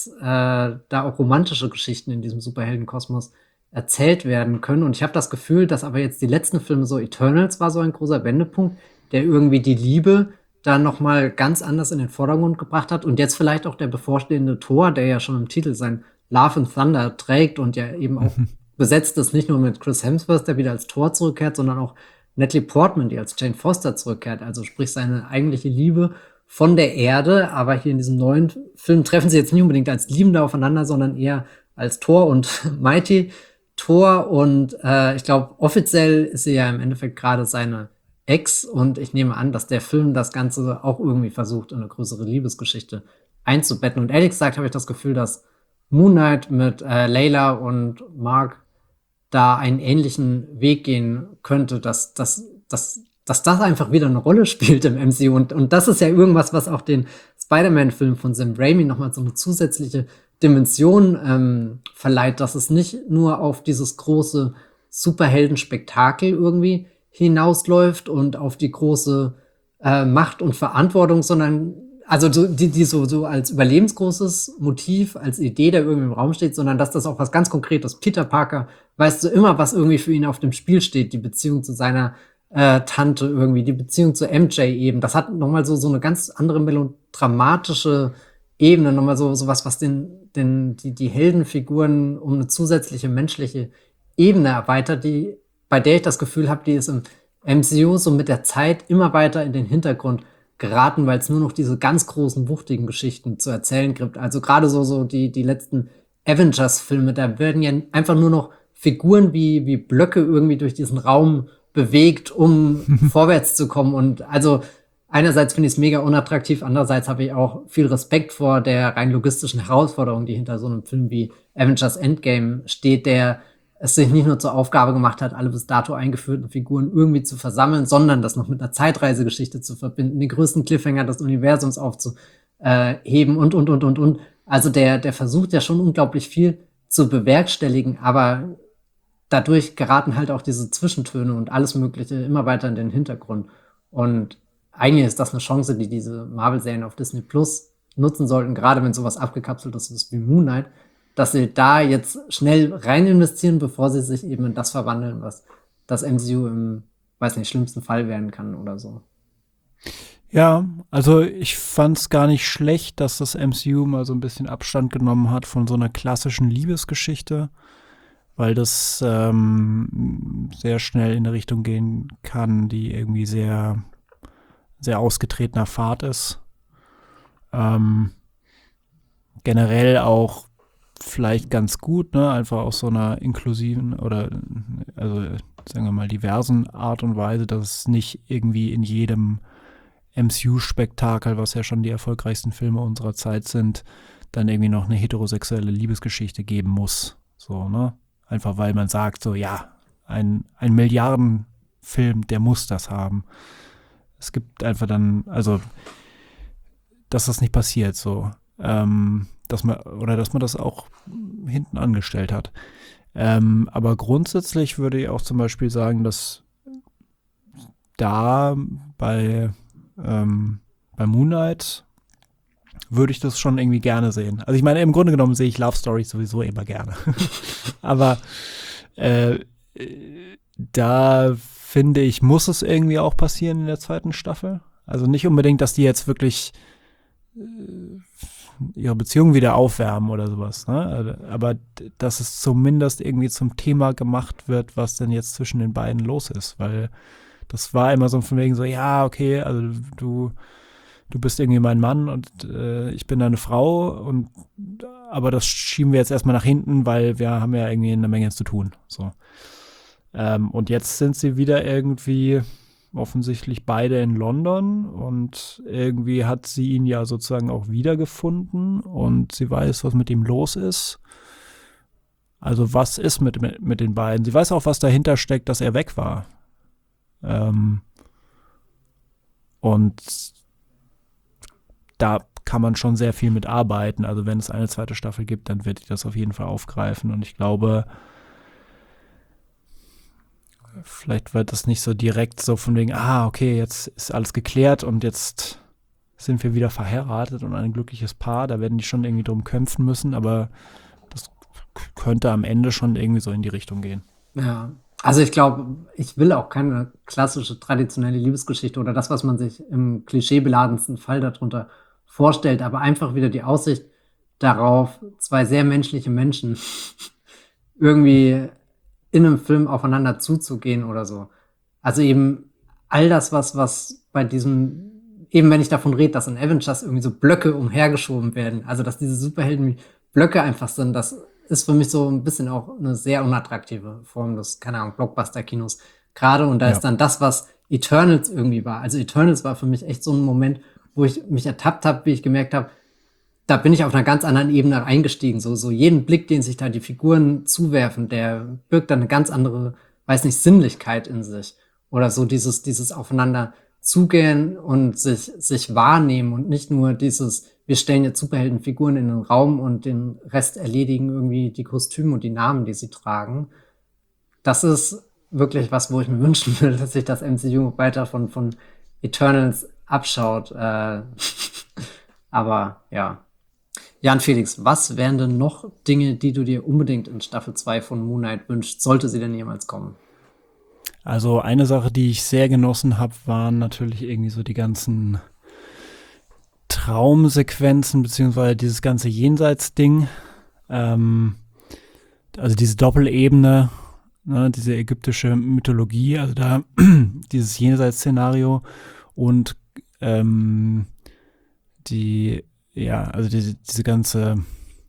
da auch romantische Geschichten in diesem Superheldenkosmos erzählt werden können. Und ich habe das Gefühl, dass aber jetzt die letzten Filme, so Eternals war so ein großer Wendepunkt, der irgendwie die Liebe da nochmal ganz anders in den Vordergrund gebracht hat. Und jetzt vielleicht auch der bevorstehende Thor, der ja schon im Titel sein Love and Thunder trägt und ja eben auch besetzt ist, nicht nur mit Chris Hemsworth, der wieder als Thor zurückkehrt, sondern auch Natalie Portman, die als Jane Foster zurückkehrt. Also sprich seine eigentliche Liebe von der Erde. Aber hier in diesem neuen Film treffen sie jetzt nicht unbedingt als Liebende aufeinander, sondern eher als Thor und Mighty Thor. Und ich glaube, offiziell ist sie ja im Endeffekt gerade seine Ex. Und ich nehme an, dass der Film das Ganze auch irgendwie versucht, in eine größere Liebesgeschichte einzubetten. Und ehrlich gesagt habe ich das Gefühl, dass Moon Knight mit Layla und Mark da einen ähnlichen Weg gehen könnte, dass das einfach wieder eine Rolle spielt im MCU. Und das ist ja irgendwas, was auch den Spider-Man-Film von Sam Raimi nochmal so eine zusätzliche Dimension verleiht, dass es nicht nur auf dieses große Superheldenspektakel irgendwie hinausläuft und auf die große Macht und Verantwortung, sondern also die so als überlebensgroßes Motiv, als Idee, der irgendwie im Raum steht, sondern dass das auch was ganz Konkretes. Peter Parker weißt du immer, was irgendwie für ihn auf dem Spiel steht, die Beziehung zu seiner Tante irgendwie, die Beziehung zu MJ eben. Das hat nochmal so eine ganz andere melodramatische Ebene, nochmal so was die Heldenfiguren um eine zusätzliche menschliche Ebene erweitert, bei der ich das Gefühl habe, die ist im MCU so mit der Zeit immer weiter in den Hintergrund geraten, weil es nur noch diese ganz großen, wuchtigen Geschichten zu erzählen gibt. Also gerade so die letzten Avengers-Filme, da werden ja einfach nur noch Figuren wie Blöcke irgendwie durch diesen Raum bewegt, um vorwärts zu kommen. Und also einerseits finde ich es mega unattraktiv, andererseits habe ich auch viel Respekt vor der rein logistischen Herausforderung, die hinter so einem Film wie Avengers Endgame steht, der es sich nicht nur zur Aufgabe gemacht hat, alle bis dato eingeführten Figuren irgendwie zu versammeln, sondern das noch mit einer Zeitreisegeschichte zu verbinden, den größten Cliffhanger des Universums aufzuheben und. Also der versucht ja schon unglaublich viel zu bewerkstelligen, aber dadurch geraten halt auch diese Zwischentöne und alles Mögliche immer weiter in den Hintergrund. Und eigentlich ist das eine Chance, die diese Marvel-Serien auf Disney Plus nutzen sollten, gerade wenn sowas abgekapseltes ist wie Moon Knight, dass sie da jetzt schnell rein investieren, bevor sie sich eben in das verwandeln, was das MCU im, weiß nicht, schlimmsten Fall werden kann oder so. Ja, also ich fand's gar nicht schlecht, dass das MCU mal so ein bisschen Abstand genommen hat von so einer klassischen Liebesgeschichte, weil das sehr schnell in eine Richtung gehen kann, die irgendwie sehr, sehr ausgetretener Pfad ist. Generell auch vielleicht ganz gut, ne, einfach aus so einer inklusiven oder also sagen wir mal diversen Art und Weise, dass es nicht irgendwie in jedem MCU-Spektakel, was ja schon die erfolgreichsten Filme unserer Zeit sind, dann irgendwie noch eine heterosexuelle Liebesgeschichte geben muss. So, ne? Einfach weil man sagt, so ja, ein Milliardenfilm, der muss das haben. Es gibt einfach dann, also dass das nicht passiert, so. Dass man das auch hinten angestellt hat. Aber grundsätzlich würde ich auch zum Beispiel sagen, dass da bei Moon Knight würde ich das schon irgendwie gerne sehen. Also ich meine, im Grunde genommen sehe ich Love Stories sowieso immer gerne. Aber da finde ich, muss es irgendwie auch passieren in der zweiten Staffel. Also nicht unbedingt, dass die jetzt wirklich ihre Beziehung wieder aufwärmen oder sowas, ne? Aber dass es zumindest irgendwie zum Thema gemacht wird, was denn jetzt zwischen den beiden los ist, weil das war immer so von wegen so, ja, okay, also du bist irgendwie mein Mann und ich bin deine Frau aber das schieben wir jetzt erstmal nach hinten, weil wir haben ja irgendwie eine Menge zu tun, so. Und jetzt sind sie wieder irgendwie offensichtlich beide in London und irgendwie hat sie ihn ja sozusagen auch wiedergefunden und sie weiß, was mit ihm los ist. Also was ist mit den beiden? Sie weiß auch, was dahinter steckt, dass er weg war. Und da kann man schon sehr viel mit arbeiten. Also wenn es eine zweite Staffel gibt, dann werde ich das auf jeden Fall aufgreifen und ich glaube, vielleicht wird das nicht so direkt so von wegen, okay, jetzt ist alles geklärt und jetzt sind wir wieder verheiratet und ein glückliches Paar. Da werden die schon irgendwie drum kämpfen müssen, aber das könnte am Ende schon irgendwie so in die Richtung gehen. Ja, also ich glaube, ich will auch keine klassische, traditionelle Liebesgeschichte oder das, was man sich im klischeebeladensten Fall darunter vorstellt, aber einfach wieder die Aussicht darauf, zwei sehr menschliche Menschen irgendwie in einem Film aufeinander zuzugehen oder so. Also eben all das, was bei diesem, eben wenn ich davon rede, dass in Avengers irgendwie so Blöcke umhergeschoben werden, also dass diese Superhelden Blöcke einfach sind, das ist für mich so ein bisschen auch eine sehr unattraktive Form des, keine Ahnung, Blockbuster-Kinos gerade. Und da ist dann das, was Eternals irgendwie war. Also Eternals war für mich echt so ein Moment, wo ich mich ertappt habe, wie ich gemerkt habe, da bin ich auf einer ganz anderen Ebene eingestiegen. So jeden Blick, den sich da die Figuren zuwerfen, der birgt dann eine ganz andere, weiß nicht, Sinnlichkeit in sich. Oder so dieses aufeinander zugehen und sich wahrnehmen und nicht nur dieses, wir stellen jetzt Superheldenfiguren in den Raum und den Rest erledigen irgendwie die Kostüme und die Namen, die sie tragen. Das ist wirklich was, wo ich mir wünschen würde, dass sich das MCU weiter von Eternals abschaut. Aber ja. Jan Felix, was wären denn noch Dinge, die du dir unbedingt in Staffel 2 von Moon Knight wünschst, sollte sie denn jemals kommen? Also eine Sache, die ich sehr genossen habe, waren natürlich irgendwie so die ganzen Traumsequenzen, beziehungsweise dieses ganze Jenseits-Ding. Also diese Doppelebene, ne, diese ägyptische Mythologie, also da dieses Jenseits-Szenario und dieses ganze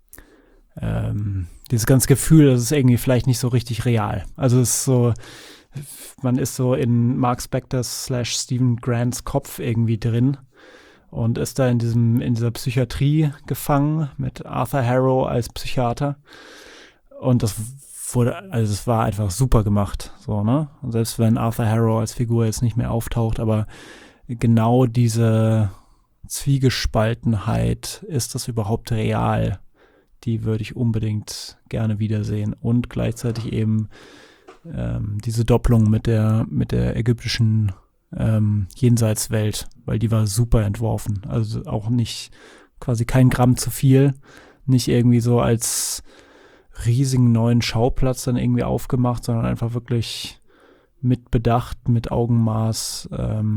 Gefühl, das ist irgendwie vielleicht nicht so richtig real. Also es ist so, man ist so in Mark Spectors / Stephen Grants Kopf irgendwie drin und ist da in dieser Psychiatrie gefangen mit Arthur Harrow als Psychiater. Und das war einfach super gemacht, so, ne? Und selbst wenn Arthur Harrow als Figur jetzt nicht mehr auftaucht, aber genau diese Zwiegespaltenheit, ist das überhaupt real? Die würde ich unbedingt gerne wiedersehen. Und gleichzeitig eben diese Doppelung mit der ägyptischen Jenseitswelt, weil die war super entworfen. Also auch nicht, quasi kein Gramm zu viel, nicht irgendwie so als riesigen neuen Schauplatz dann irgendwie aufgemacht, sondern einfach wirklich mit Bedacht, mit Augenmaß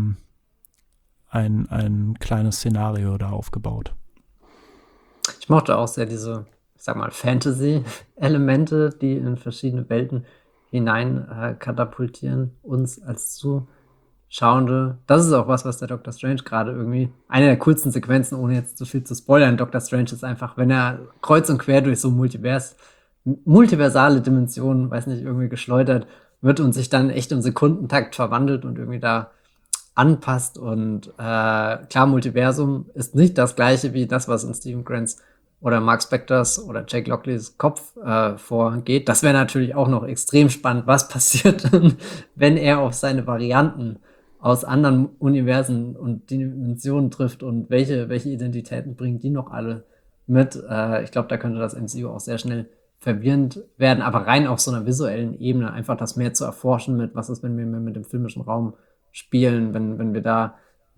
ein kleines Szenario da aufgebaut. Ich mochte auch sehr diese, ich sag mal, Fantasy-Elemente, die in verschiedene Welten hinein katapultieren, uns als Zuschauende. Das ist auch was der Doctor Strange gerade irgendwie, eine der coolsten Sequenzen, ohne jetzt zu viel zu spoilern. Doctor Strange ist einfach, wenn er kreuz und quer durch so multiversale Dimensionen, weiß nicht, irgendwie geschleudert wird und sich dann echt im Sekundentakt verwandelt und irgendwie da anpasst. Und klar, Multiversum ist nicht das gleiche wie das, was in Stephen Grants oder Mark Spectors oder Jake Lockleys Kopf vorgeht. Das wäre natürlich auch noch extrem spannend, was passiert, wenn er auf seine Varianten aus anderen Universen und Dimensionen trifft und welche Identitäten bringen die noch alle mit. Ich glaube, da könnte das MCU auch sehr schnell verwirrend werden, aber rein auf so einer visuellen Ebene einfach das mehr zu erforschen mit, was ist, wenn wir mit dem filmischen Raum spielen, wenn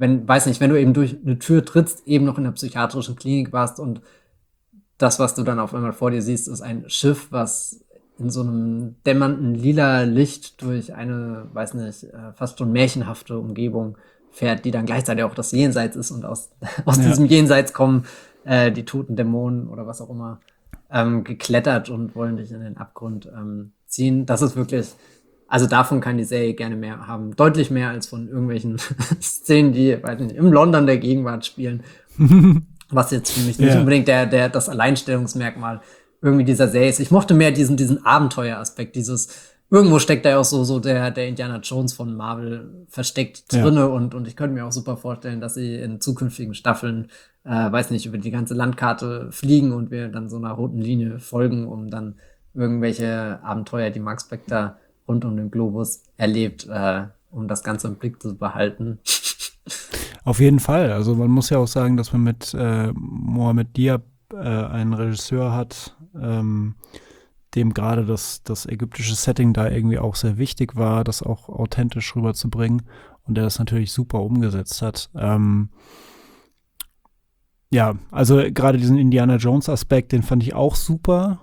weiß nicht, wenn du eben durch eine Tür trittst, eben noch in der psychiatrischen Klinik warst und das, was du dann auf einmal vor dir siehst, ist ein Schiff, was in so einem dämmernden lila Licht durch eine, weiß nicht, fast schon märchenhafte Umgebung fährt, die dann gleichzeitig auch das Jenseits ist und aus diesem Jenseits kommen die toten Dämonen oder was auch immer geklettert und wollen dich in den Abgrund ziehen. Das ist wirklich, also davon kann die Serie gerne mehr haben. Deutlich mehr als von irgendwelchen Szenen, die, weiß nicht, im London der Gegenwart spielen. Was jetzt für mich nicht unbedingt das Alleinstellungsmerkmal irgendwie dieser Serie ist. Ich mochte mehr diesen Abenteueraspekt, irgendwo steckt da ja auch so der Indiana Jones von Marvel versteckt drinne und ich könnte mir auch super vorstellen, dass sie in zukünftigen Staffeln, weiß nicht, über die ganze Landkarte fliegen und wir dann so einer roten Linie folgen, um dann irgendwelche Abenteuer, die Mark Spector rund um den Globus erlebt, um das Ganze im Blick zu behalten. Auf jeden Fall. Also man muss ja auch sagen, dass man mit Mohamed Diab einen Regisseur hat, dem gerade das ägyptische Setting da irgendwie auch sehr wichtig war, das auch authentisch rüberzubringen und der das natürlich super umgesetzt hat. Ja, also gerade diesen Indiana Jones Aspekt, den fand ich auch super.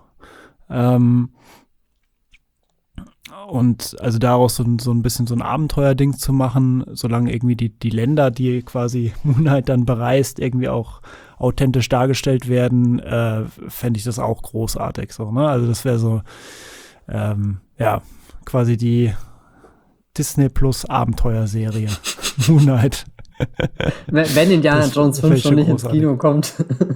Und also daraus so ein bisschen so ein Abenteuerding zu machen, solange irgendwie die Länder, die quasi Moon Knight dann bereist, irgendwie auch authentisch dargestellt werden, fände ich das auch großartig. So, ne? Also das wäre so, quasi die Disney Plus Abenteuerserie Moon Knight. Wenn Indiana Jones 5 schon nicht ins Kino kommt,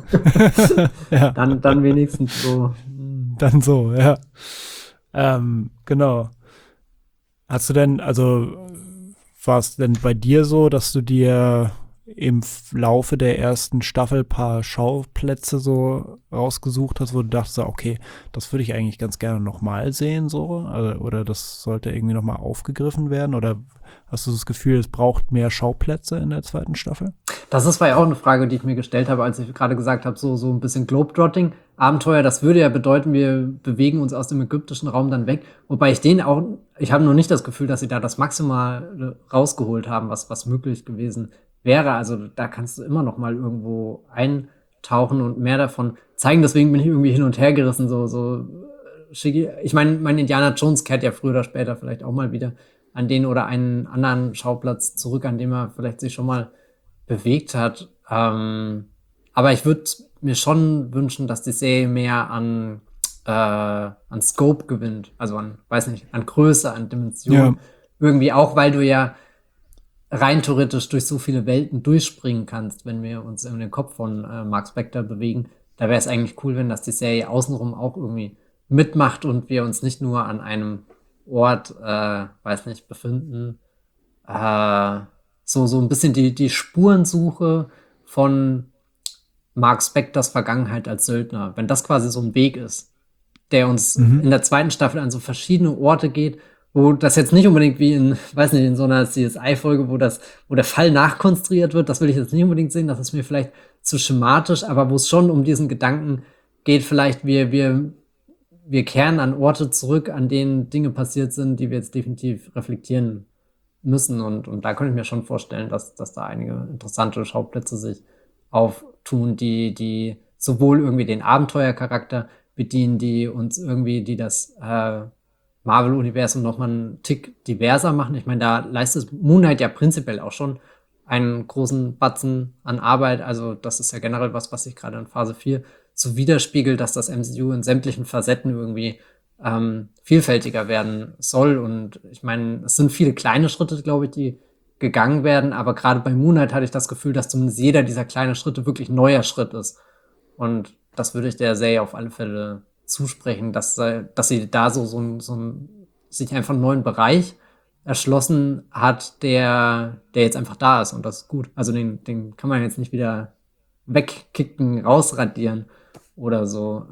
dann wenigstens so. Dann so, ja. Genau. Hast du denn, also war es denn bei dir so, dass du dir im Laufe der ersten Staffel paar Schauplätze so rausgesucht hast, wo du dachtest, okay, das würde ich eigentlich ganz gerne nochmal sehen, so? Also, oder das sollte irgendwie nochmal aufgegriffen werden? Oder hast du das Gefühl, es braucht mehr Schauplätze in der zweiten Staffel? Das war ja auch eine Frage, die ich mir gestellt habe, als ich gerade gesagt habe, so ein bisschen Globetrotting. Abenteuer, das würde ja bedeuten, wir bewegen uns aus dem ägyptischen Raum dann weg. Wobei ich habe noch nicht das Gefühl, dass sie da das Maximal rausgeholt haben, was möglich gewesen wäre. Also da kannst du immer noch mal irgendwo eintauchen und mehr davon zeigen. Deswegen bin ich irgendwie hin und her gerissen. Ich meine, mein Indiana Jones kehrt ja früher oder später vielleicht auch mal wieder an den oder einen anderen Schauplatz zurück, an dem er vielleicht sich schon mal bewegt hat. Aber ich würde mir schon wünschen, dass die Serie mehr an Scope gewinnt. Also an Größe, an Dimension. Ja. Irgendwie auch, weil du ja rein theoretisch durch so viele Welten durchspringen kannst, wenn wir uns in den Kopf von Mark Spector bewegen. Da wäre es eigentlich cool, wenn das die Serie außenrum auch irgendwie mitmacht und wir uns nicht nur an einem Ort, befinden. So ein bisschen die Spurensuche von Mark Spectors Vergangenheit als Söldner. Wenn das quasi so ein Weg ist, der uns in der zweiten Staffel an so verschiedene Orte geht, wo das jetzt nicht unbedingt wie in so einer CSI-Folge, wo der Fall nachkonstruiert wird, das will ich jetzt nicht unbedingt sehen, das ist mir vielleicht zu schematisch, aber wo es schon um diesen Gedanken geht, vielleicht wir kehren an Orte zurück, an denen Dinge passiert sind, die wir jetzt definitiv reflektieren müssen und da könnte ich mir schon vorstellen, dass da einige interessante Schauplätze sich auftun, die sowohl irgendwie den Abenteuercharakter bedienen, die das Marvel-Universum nochmal einen Tick diverser machen. Ich meine, da leistet Moon Knight ja prinzipiell auch schon einen großen Batzen an Arbeit. Also das ist ja generell was sich gerade in Phase 4 so widerspiegelt, dass das MCU in sämtlichen Facetten irgendwie vielfältiger werden soll. Und ich meine, es sind viele kleine Schritte, glaube ich, die gegangen werden. Aber gerade bei Moon Knight hatte ich das Gefühl, dass zumindest jeder dieser kleinen Schritte wirklich ein neuer Schritt ist. Und das würde ich der Serie auf alle Fälle zusprechen, dass sie da sich einfach einen neuen Bereich erschlossen hat, der jetzt einfach da ist und das ist gut. Also den kann man jetzt nicht wieder wegkicken, rausradieren oder so.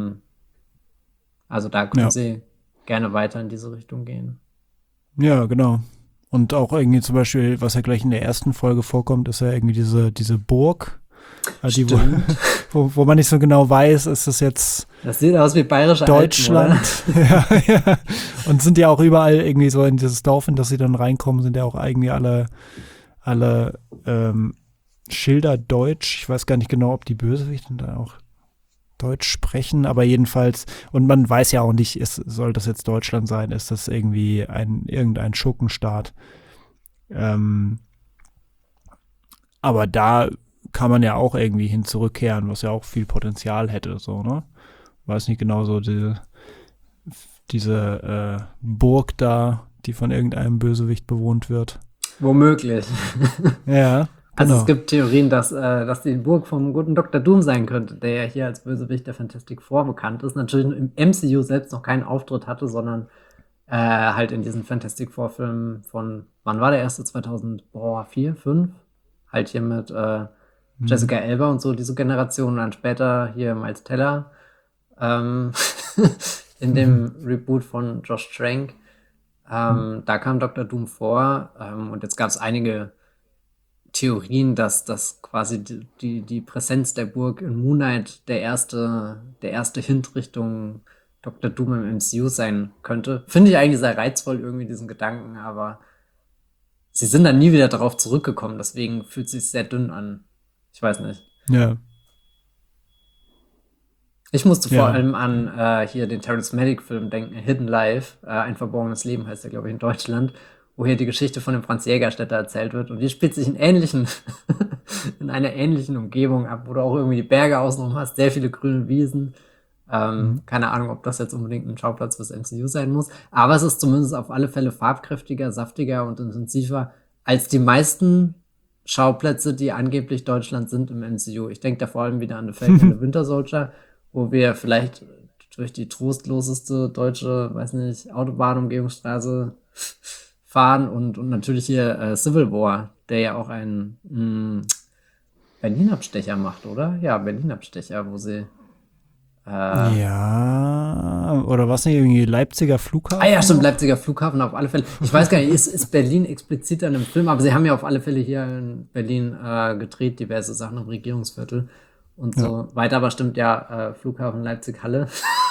Also da können sie gerne weiter in diese Richtung gehen. Ja, genau. Und auch irgendwie zum Beispiel, was ja gleich in der ersten Folge vorkommt, ist ja irgendwie diese Burg. Also wo man nicht so genau weiß, ist das jetzt das sieht aus wie bayerische Deutschland. Alpen, ja. Und sind ja auch überall irgendwie so in dieses Dorf, in das sie dann reinkommen, sind ja auch irgendwie alle Schilder Deutsch. Ich weiß gar nicht genau, ob die Bösewichten da auch Deutsch sprechen, aber jedenfalls, und man weiß ja auch nicht, soll das jetzt Deutschland sein, ist das irgendwie irgendein Schurkenstaat. Aber da kann man ja auch irgendwie hin zurückkehren, was ja auch viel Potenzial hätte, so, ne? Weiß nicht genau, so diese Burg da, die von irgendeinem Bösewicht bewohnt wird. Womöglich. Ja. Also Genau. es gibt Theorien, dass die Burg vom guten Dr. Doom sein könnte, der ja hier als Bösewicht der Fantastic Four bekannt ist. Natürlich im MCU selbst noch keinen Auftritt hatte, sondern halt in diesen Fantastic Four Filmen von, wann war der erste? 2004, 5? Halt hier mit Jessica Alba und so, diese Generation. Und dann später hier Miles Teller in dem Reboot von Josh Trank. Da kam Dr. Doom vor und jetzt gab es einige Theorien, dass quasi die Präsenz der Burg in Moon Knight der erste Hint Richtung Dr. Doom im MCU sein könnte. Finde ich eigentlich sehr reizvoll, irgendwie diesen Gedanken, aber sie sind dann nie wieder darauf zurückgekommen, deswegen fühlt es sich sehr dünn an. Ich weiß nicht. Ja. Ich musste vor Ja. allem an hier den Terrence Malick-Film denken, Hidden Life, ein verborgenes Leben heißt er, glaube ich, in Deutschland, wo hier die Geschichte von dem Franz Jägerstätter erzählt wird. Und die spielt sich in einer ähnlichen Umgebung ab, wo du auch irgendwie die Berge außenrum hast, sehr viele grüne Wiesen. Keine Ahnung, ob das jetzt unbedingt ein Schauplatz fürs MCU sein muss. Aber es ist zumindest auf alle Fälle farbkräftiger, saftiger und intensiver als die meisten Schauplätze, die angeblich Deutschland sind im MCU. Ich denke da vor allem wieder an The Falcon and the Winter Soldier, wo wir vielleicht durch die trostloseste deutsche, weiß nicht, Autobahnumgehungsstraße fahren und natürlich hier Civil War, der ja auch einen Berlin-Abstecher macht, oder? Ja, Berlin-Abstecher, wo sie Ja, oder was nicht, irgendwie Leipziger Flughafen? ja, stimmt, Leipziger Flughafen auf alle Fälle. Ich weiß gar nicht, ist Berlin explizit an einem Film, aber sie haben ja auf alle Fälle hier in Berlin gedreht, diverse Sachen im Regierungsviertel und so weiter, aber stimmt ja, Flughafen Leipzig-Halle.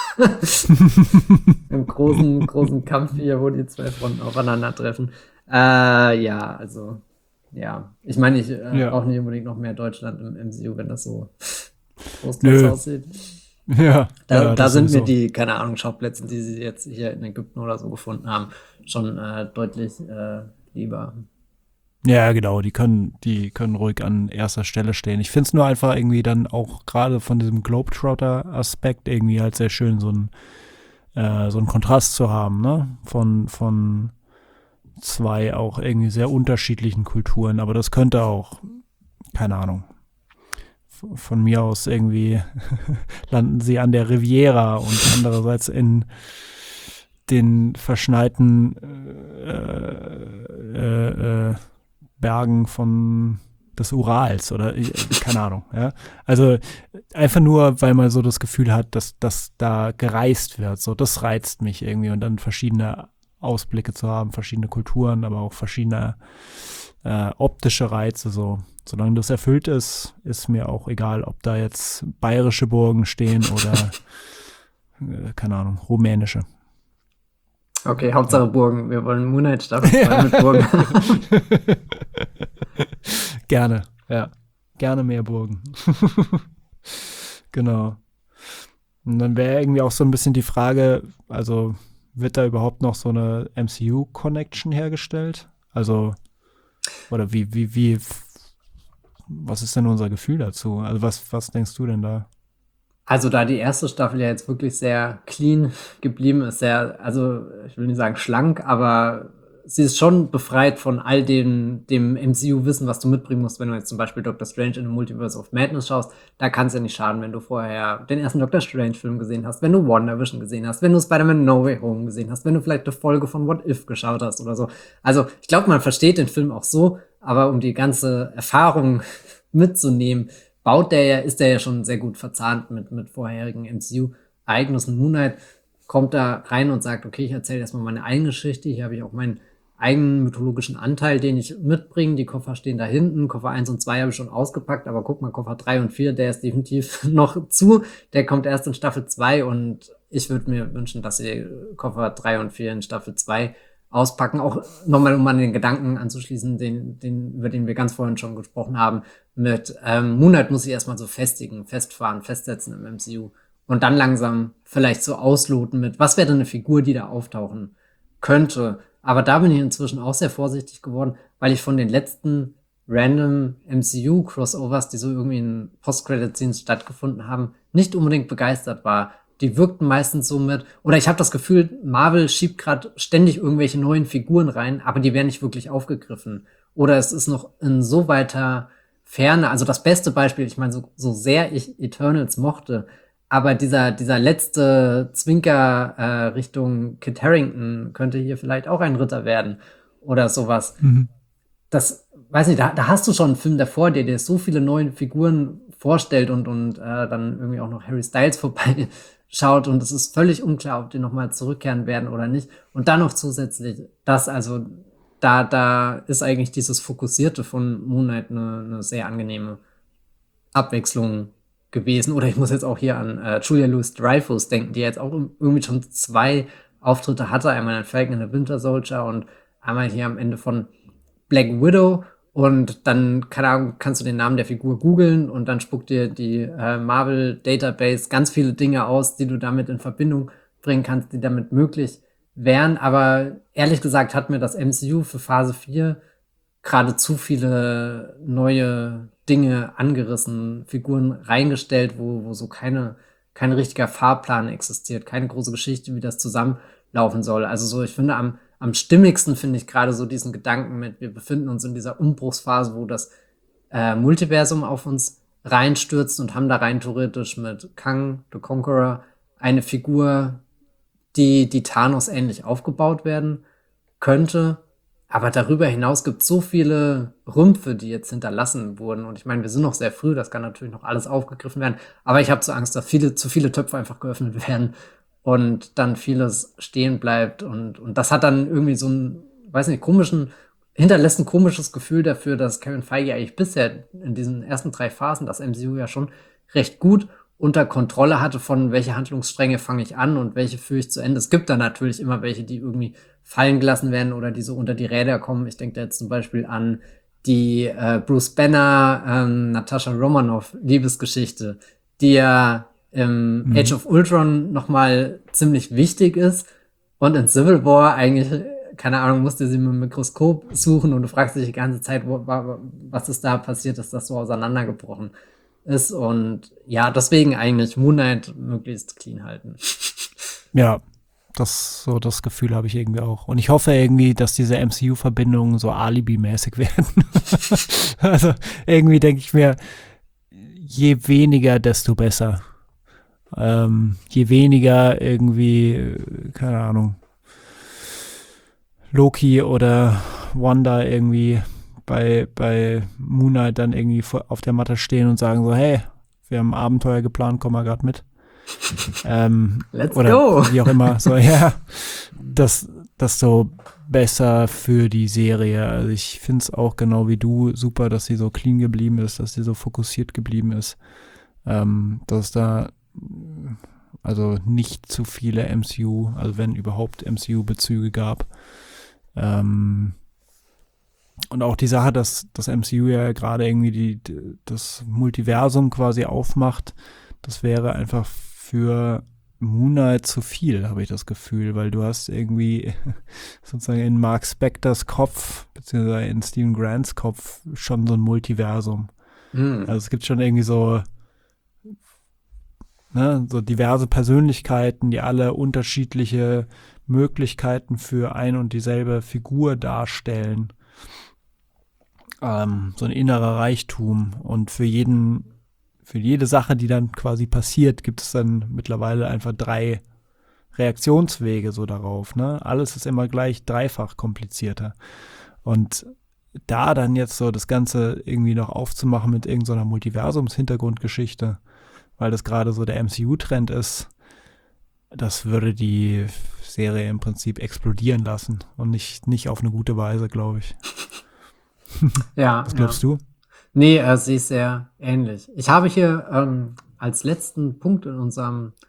Im großen Kampf hier, wo die zwei Fronten aufeinandertreffen. Ja, also, ja. Ich meine, ich brauche nicht unbedingt noch mehr Deutschland im MCU, wenn das so groß aussieht. Ja. Da sind mir sowieso. die, keine Ahnung, Schauplätze, die sie jetzt hier in Ägypten oder so gefunden haben, schon deutlich lieber. Ja, genau, die können ruhig an erster Stelle stehen. Ich finde es nur einfach irgendwie dann auch gerade von diesem Globetrotter-Aspekt irgendwie halt sehr schön, so einen Kontrast zu haben, ne? Von zwei auch irgendwie sehr unterschiedlichen Kulturen. Aber das könnte auch, keine Ahnung, von mir aus irgendwie landen sie an der Riviera und andererseits in den verschneiten Bergen des Urals oder keine Ahnung. Ja? Also einfach nur, weil man so das Gefühl hat, dass da gereist wird. So, das reizt mich irgendwie und dann verschiedene Ausblicke zu haben, verschiedene Kulturen, aber auch verschiedene optische Reize. So, solange das erfüllt ist, ist mir auch egal, ob da jetzt bayerische Burgen stehen oder keine Ahnung, rumänische. Okay, Hauptsache Burgen. Wir wollen Moon Knight Staffel 2 mit Burgen. Gerne, ja. Gerne mehr Burgen. Genau. Und dann wäre irgendwie auch so ein bisschen die Frage, also wird da überhaupt noch so eine MCU-Connection hergestellt? Also, oder wie, was ist denn unser Gefühl dazu? Also was denkst du denn da? Also da die erste Staffel ja jetzt wirklich sehr clean geblieben ist, sehr, also ich will nicht sagen schlank, aber sie ist schon befreit von all dem MCU-Wissen, was du mitbringen musst, wenn du jetzt zum Beispiel Doctor Strange in the Multiverse of Madness schaust. Da kann es ja nicht schaden, wenn du vorher den ersten Doctor Strange-Film gesehen hast, wenn du WandaVision gesehen hast, wenn du Spider-Man No Way Home gesehen hast, wenn du vielleicht eine Folge von What If geschaut hast oder so. Also ich glaube, man versteht den Film auch so, aber um die ganze Erfahrung mitzunehmen, ist der ja schon sehr gut verzahnt mit vorherigen MCU-Ereignissen. Moon Knight kommt da rein und sagt, okay, ich erzähle erstmal meine eigene Geschichte, hier habe ich auch meinen eigenen mythologischen Anteil, den ich mitbringe. Die Koffer stehen da hinten. Koffer 1 und 2 habe ich schon ausgepackt, aber guck mal, Koffer 3 und 4, der ist definitiv noch zu. Der kommt erst in Staffel 2 und ich würde mir wünschen, dass sie Koffer 3 und 4 in Staffel 2 auspacken. Auch nochmal, um an den Gedanken anzuschließen, über den wir ganz vorhin schon gesprochen haben, mit Moon Knight muss sich erstmal so festfahren, festsetzen im MCU und dann langsam vielleicht so ausloten mit, was wäre denn eine Figur, die da auftauchen könnte. Aber da bin ich inzwischen auch sehr vorsichtig geworden, weil ich von den letzten random MCU-Crossovers, die so irgendwie in Post-Credit-Scenes stattgefunden haben, nicht unbedingt begeistert war. Die wirkten meistens so mit, oder ich habe das Gefühl, Marvel schiebt gerade ständig irgendwelche neuen Figuren rein, aber die werden nicht wirklich aufgegriffen. Oder es ist noch in so weiter Ferne, also das beste Beispiel, ich meine, so sehr ich Eternals mochte, aber dieser letzte Zwinker Richtung Kit Harington könnte hier vielleicht auch ein Ritter werden oder sowas. Das, weiß nicht, da hast du schon einen Film davor, der dir so viele neue Figuren vorstellt und dann irgendwie auch noch Harry Styles vorbei schaut und es ist völlig unklar, ob die nochmal zurückkehren werden oder nicht. Und dann noch zusätzlich das, also da ist eigentlich dieses Fokussierte von Moon Knight eine sehr angenehme Abwechslung gewesen. Oder ich muss jetzt auch hier an Julia Louis-Dreyfus denken, die jetzt auch irgendwie schon 2 Auftritte hatte. Einmal in Falcon and the Winter Soldier und einmal hier am Ende von Black Widow. Und dann, keine Ahnung, kannst du den Namen der Figur googeln und dann spuckt dir die Marvel Database ganz viele Dinge aus, die du damit in Verbindung bringen kannst, die damit möglich wären. Aber ehrlich gesagt hat mir das MCU für Phase 4 gerade zu viele neue Dinge angerissen, Figuren reingestellt, wo so kein richtiger Fahrplan existiert, keine große Geschichte, wie das zusammenlaufen soll. Also so, ich finde, am stimmigsten finde ich gerade so diesen Gedanken mit, wir befinden uns in dieser Umbruchsphase, wo das Multiversum auf uns reinstürzt und haben da rein theoretisch mit Kang the Conqueror eine Figur, die Thanos ähnlich aufgebaut werden könnte. Aber darüber hinaus gibt es so viele Rümpfe, die jetzt hinterlassen wurden. Und ich meine, wir sind noch sehr früh, das kann natürlich noch alles aufgegriffen werden. Aber ich habe so Angst, dass zu viele Töpfe einfach geöffnet werden und dann vieles stehen bleibt. Und das hat dann irgendwie so ein, weiß nicht, hinterlässt ein komisches Gefühl dafür, dass Kevin Feige eigentlich bisher in diesen ersten 3 Phasen das MCU ja schon recht gut unter Kontrolle hatte, von welche Handlungsstränge fange ich an und welche führe ich zu Ende. Es gibt da natürlich immer welche, die irgendwie fallen gelassen werden oder die so unter die Räder kommen. Ich denke da jetzt zum Beispiel an die Bruce Banner, Natascha Romanoff Liebesgeschichte, die ja im Age of Ultron nochmal ziemlich wichtig ist und in Civil War eigentlich, keine Ahnung, musste sie mit dem Mikroskop suchen und du fragst dich die ganze Zeit, was ist da passiert, dass das so auseinandergebrochen ist. Und ja, deswegen eigentlich Moon Knight möglichst clean halten. Ja, das Gefühl habe ich irgendwie auch. Und ich hoffe irgendwie, dass diese MCU-Verbindungen so Alibi-mäßig werden. Also irgendwie denke ich mir, je weniger, desto besser. Je weniger irgendwie, keine Ahnung, Loki oder Wanda irgendwie bei Moon Knight dann irgendwie auf der Matte stehen und sagen so, hey, wir haben ein Abenteuer geplant, komm mal grad mit. Let's oder go! Wie auch immer. So, ja, das so besser für die Serie. Also ich finde es auch genau wie du super, dass sie so clean geblieben ist, dass sie so fokussiert geblieben ist. Dass es da also nicht zu viele MCU, also wenn überhaupt MCU-Bezüge gab. Und auch die Sache, dass das MCU ja gerade irgendwie das Multiversum quasi aufmacht, das wäre einfach für Moon Knight zu viel, habe ich das Gefühl, weil du hast irgendwie sozusagen in Mark Spectors Kopf, beziehungsweise in Stephen Grants Kopf schon so ein Multiversum. Also es gibt schon irgendwie so diverse Persönlichkeiten, die alle unterschiedliche Möglichkeiten für ein und dieselbe Figur darstellen. So ein innerer Reichtum und für jede Sache, die dann quasi passiert, gibt es dann mittlerweile einfach 3 Reaktionswege so darauf, ne? Alles ist immer gleich dreifach komplizierter. Und da dann jetzt so das Ganze irgendwie noch aufzumachen mit irgendeiner Multiversums-Hintergrundgeschichte, weil das gerade so der MCU-Trend ist, das würde die Serie im Prinzip explodieren lassen und nicht auf eine gute Weise, glaube ich. Ja. Was glaubst du? Nee, sie ist sehr ähnlich. Ich habe hier als letzten Punkt in unserem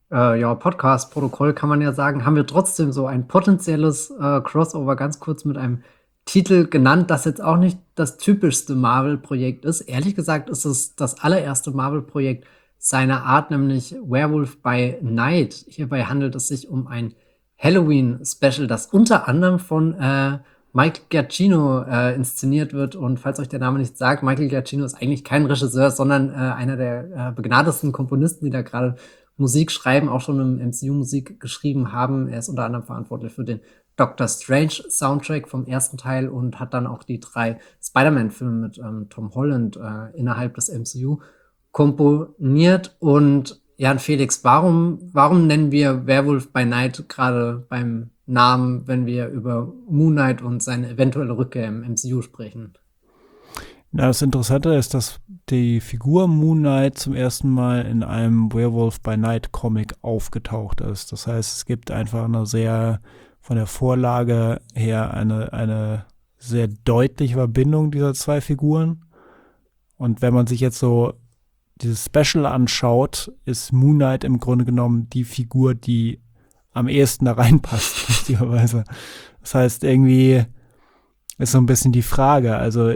Podcast-Protokoll kann man ja sagen, haben wir trotzdem so ein potenzielles Crossover ganz kurz mit einem Titel genannt, das jetzt auch nicht das typischste Marvel-Projekt ist. Ehrlich gesagt ist es das allererste Marvel-Projekt seiner Art, nämlich Werewolf by Night. Hierbei handelt es sich um ein Halloween-Special, das unter anderem von Michael Giacchino inszeniert wird. Und falls euch der Name nicht sagt, Michael Giacchino ist eigentlich kein Regisseur, sondern einer der begnadetsten Komponisten, die da gerade Musik schreiben, auch schon im MCU Musik geschrieben haben. Er ist unter anderem verantwortlich für den Doctor Strange Soundtrack vom ersten Teil und hat dann auch die 3 Spider-Man-Filme mit Tom Holland innerhalb des MCU komponiert. Und Jan Felix, warum nennen wir Werewolf by Night gerade beim Namen, wenn wir über Moon Knight und seine eventuelle Rückkehr im MCU sprechen? Na, das Interessante ist, dass die Figur Moon Knight zum ersten Mal in einem Werewolf by Night Comic aufgetaucht ist. Das heißt, es gibt einfach eine sehr, von der Vorlage her, eine sehr deutliche Verbindung dieser 2 Figuren. Und wenn man sich jetzt so dieses Special anschaut, ist Moon Knight im Grunde genommen die Figur, die am ehesten da reinpasst, richtigerweise. Das heißt, irgendwie ist so ein bisschen die Frage, also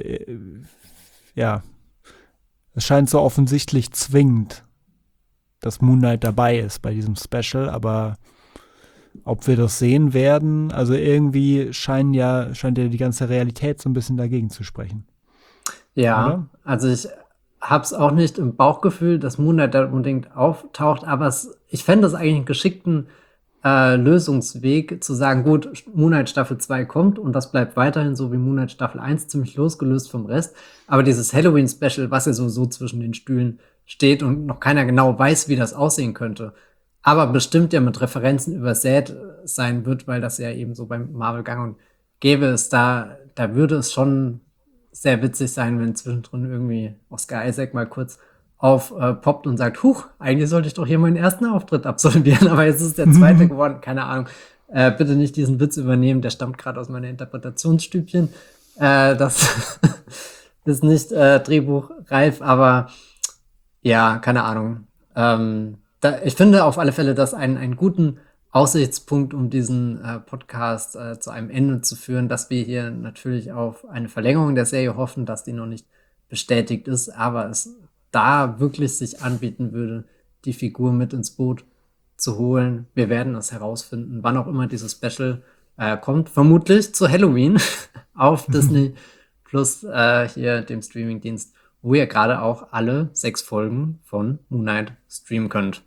ja, es scheint so offensichtlich zwingend, dass Moon Knight dabei ist bei diesem Special, aber ob wir das sehen werden, also irgendwie scheint ja die ganze Realität so ein bisschen dagegen zu sprechen. Ja, oder? Also ich hab's auch nicht im Bauchgefühl, dass Moon Knight da unbedingt auftaucht, aber ich fände es eigentlich einen geschickten Lösungsweg, zu sagen, gut, Moon Knight Staffel 2 kommt und das bleibt weiterhin so wie Moon Knight Staffel 1, ziemlich losgelöst vom Rest. Aber dieses Halloween-Special, was ja so zwischen den Stühlen steht und noch keiner genau weiß, wie das aussehen könnte, aber bestimmt ja mit Referenzen übersät sein wird, weil das ja eben so beim Marvel gang und gäbe ist, da würde es sehr witzig sein, wenn zwischendrin irgendwie Oscar Isaac mal kurz poppt und sagt, huch, eigentlich sollte ich doch hier meinen ersten Auftritt absolvieren, aber jetzt ist es der zweite geworden, keine Ahnung. Bitte nicht diesen Witz übernehmen, der stammt gerade aus meiner Interpretationsstübchen. Das ist nicht drehbuchreif, aber ja, keine Ahnung. Ich finde auf alle Fälle das einen guten Aussichtspunkt, um diesen Podcast zu einem Ende zu führen, dass wir hier natürlich auf eine Verlängerung der Serie hoffen, dass die noch nicht bestätigt ist, aber es da wirklich sich anbieten würde, die Figur mit ins Boot zu holen. Wir werden es herausfinden, wann auch immer dieses Special kommt. Vermutlich zu Halloween auf Disney Plus, hier dem Streamingdienst, wo ihr gerade auch alle 6 Folgen von Moon Knight streamen könnt.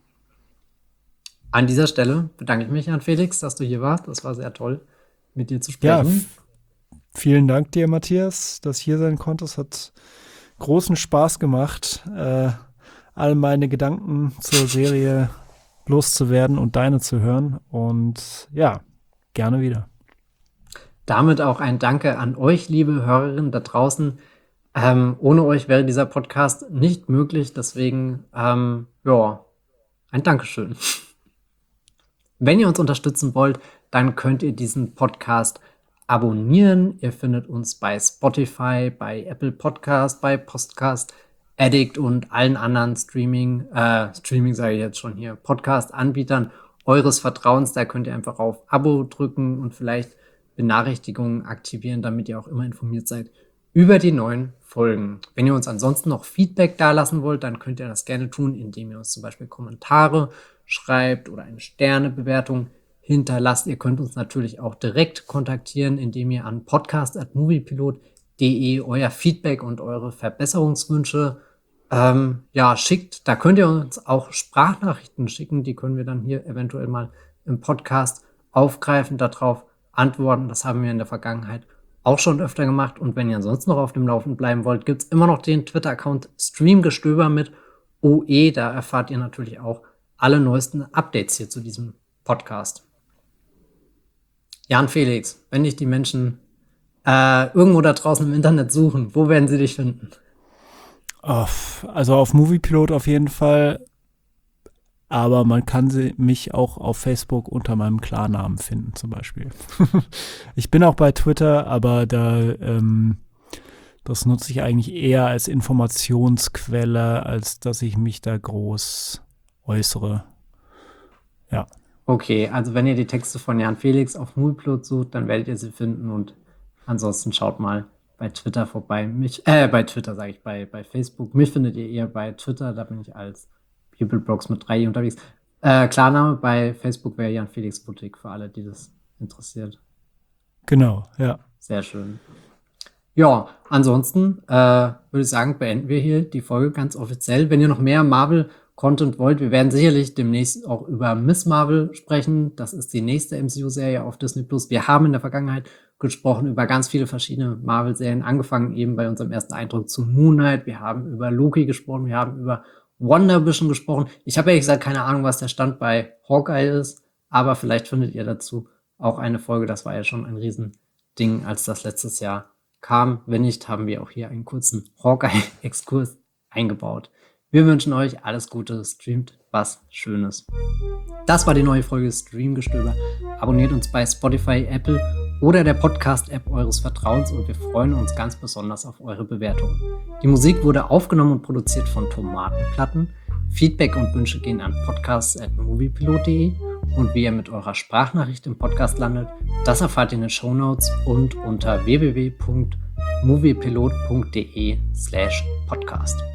An dieser Stelle bedanke ich mich an Felix, dass du hier warst. Das war sehr toll, mit dir zu sprechen. Ja, vielen Dank dir, Matthias, dass du hier sein konntest. Hat großen Spaß gemacht, all meine Gedanken zur Serie loszuwerden und deine zu hören. Und ja, gerne wieder. Damit auch ein Danke an euch, liebe Hörerinnen da draußen. Ohne euch wäre dieser Podcast nicht möglich. Deswegen, ein Dankeschön. Wenn ihr uns unterstützen wollt, dann könnt ihr diesen Podcast abonnieren. Ihr findet uns bei Spotify, bei Apple Podcast, bei Podcast Addict und allen anderen Streaming sage ich jetzt schon hier, Podcast-Anbietern eures Vertrauens. Da könnt ihr einfach auf Abo drücken und vielleicht Benachrichtigungen aktivieren, damit ihr auch immer informiert seid über die neuen Folgen. Wenn ihr uns ansonsten noch Feedback dalassen wollt, dann könnt ihr das gerne tun, indem ihr uns zum Beispiel Kommentare schreibt oder eine Sternebewertung hinterlasst. Ihr könnt uns natürlich auch direkt kontaktieren, indem ihr an podcast@moviepilot.de euer Feedback und eure Verbesserungswünsche schickt. Da könnt ihr uns auch Sprachnachrichten schicken, die können wir dann hier eventuell mal im Podcast aufgreifen, darauf antworten. Das haben wir in der Vergangenheit auch schon öfter gemacht. Und wenn ihr ansonsten noch auf dem Laufenden bleiben wollt, gibt es immer noch den Twitter-Account Streamgestöber mit OE. Da erfahrt ihr natürlich auch alle neuesten Updates hier zu diesem Podcast. Jan Felix, wenn dich die Menschen irgendwo da draußen im Internet suchen, wo werden sie dich finden? Also auf Moviepilot auf jeden Fall, aber man kann mich auch auf Facebook unter meinem Klarnamen finden zum Beispiel. Ich bin auch bei Twitter, aber das nutze ich eigentlich eher als Informationsquelle, als dass ich mich da groß äußere. Ja. Okay, also wenn ihr die Texte von Jan Felix auf Moviepilot sucht, dann werdet ihr sie finden und ansonsten schaut mal bei Twitter vorbei. Bei Twitter sage ich, bei Facebook. Mich findet ihr eher bei Twitter, da bin ich als Bibelblogs mit 3 unterwegs. Klarname bei Facebook wäre Jan Felix Boutique, für alle, die das interessiert. Genau, ja. Sehr schön. Ja, ansonsten würde ich sagen, beenden wir hier die Folge ganz offiziell. Wenn ihr noch mehr Marvel-Content wollt, wir werden sicherlich demnächst auch über Miss Marvel sprechen. Das ist die nächste MCU-Serie auf Disney+. Wir haben in der Vergangenheit gesprochen über ganz viele verschiedene Marvel-Serien, angefangen eben bei unserem ersten Eindruck zu Moon Knight. Wir haben über Loki gesprochen, wir haben über WandaVision gesprochen. Ich habe ehrlich gesagt keine Ahnung, was der Stand bei Hawkeye ist, aber vielleicht findet ihr dazu auch eine Folge. Das war ja schon ein Riesending, als das letztes Jahr kam. Wenn nicht, haben wir auch hier einen kurzen Hawkeye-Exkurs eingebaut. Wir wünschen euch alles Gute, streamt was Schönes. Das war die neue Folge Streamgestöber. Abonniert uns bei Spotify, Apple oder der Podcast-App eures Vertrauens und wir freuen uns ganz besonders auf eure Bewertungen. Die Musik wurde aufgenommen und produziert von Tomatenplatten. Feedback und Wünsche gehen an podcasts@moviepilot.de und wie ihr mit eurer Sprachnachricht im Podcast landet, das erfahrt ihr in den Shownotes und unter www.moviepilot.de/podcast.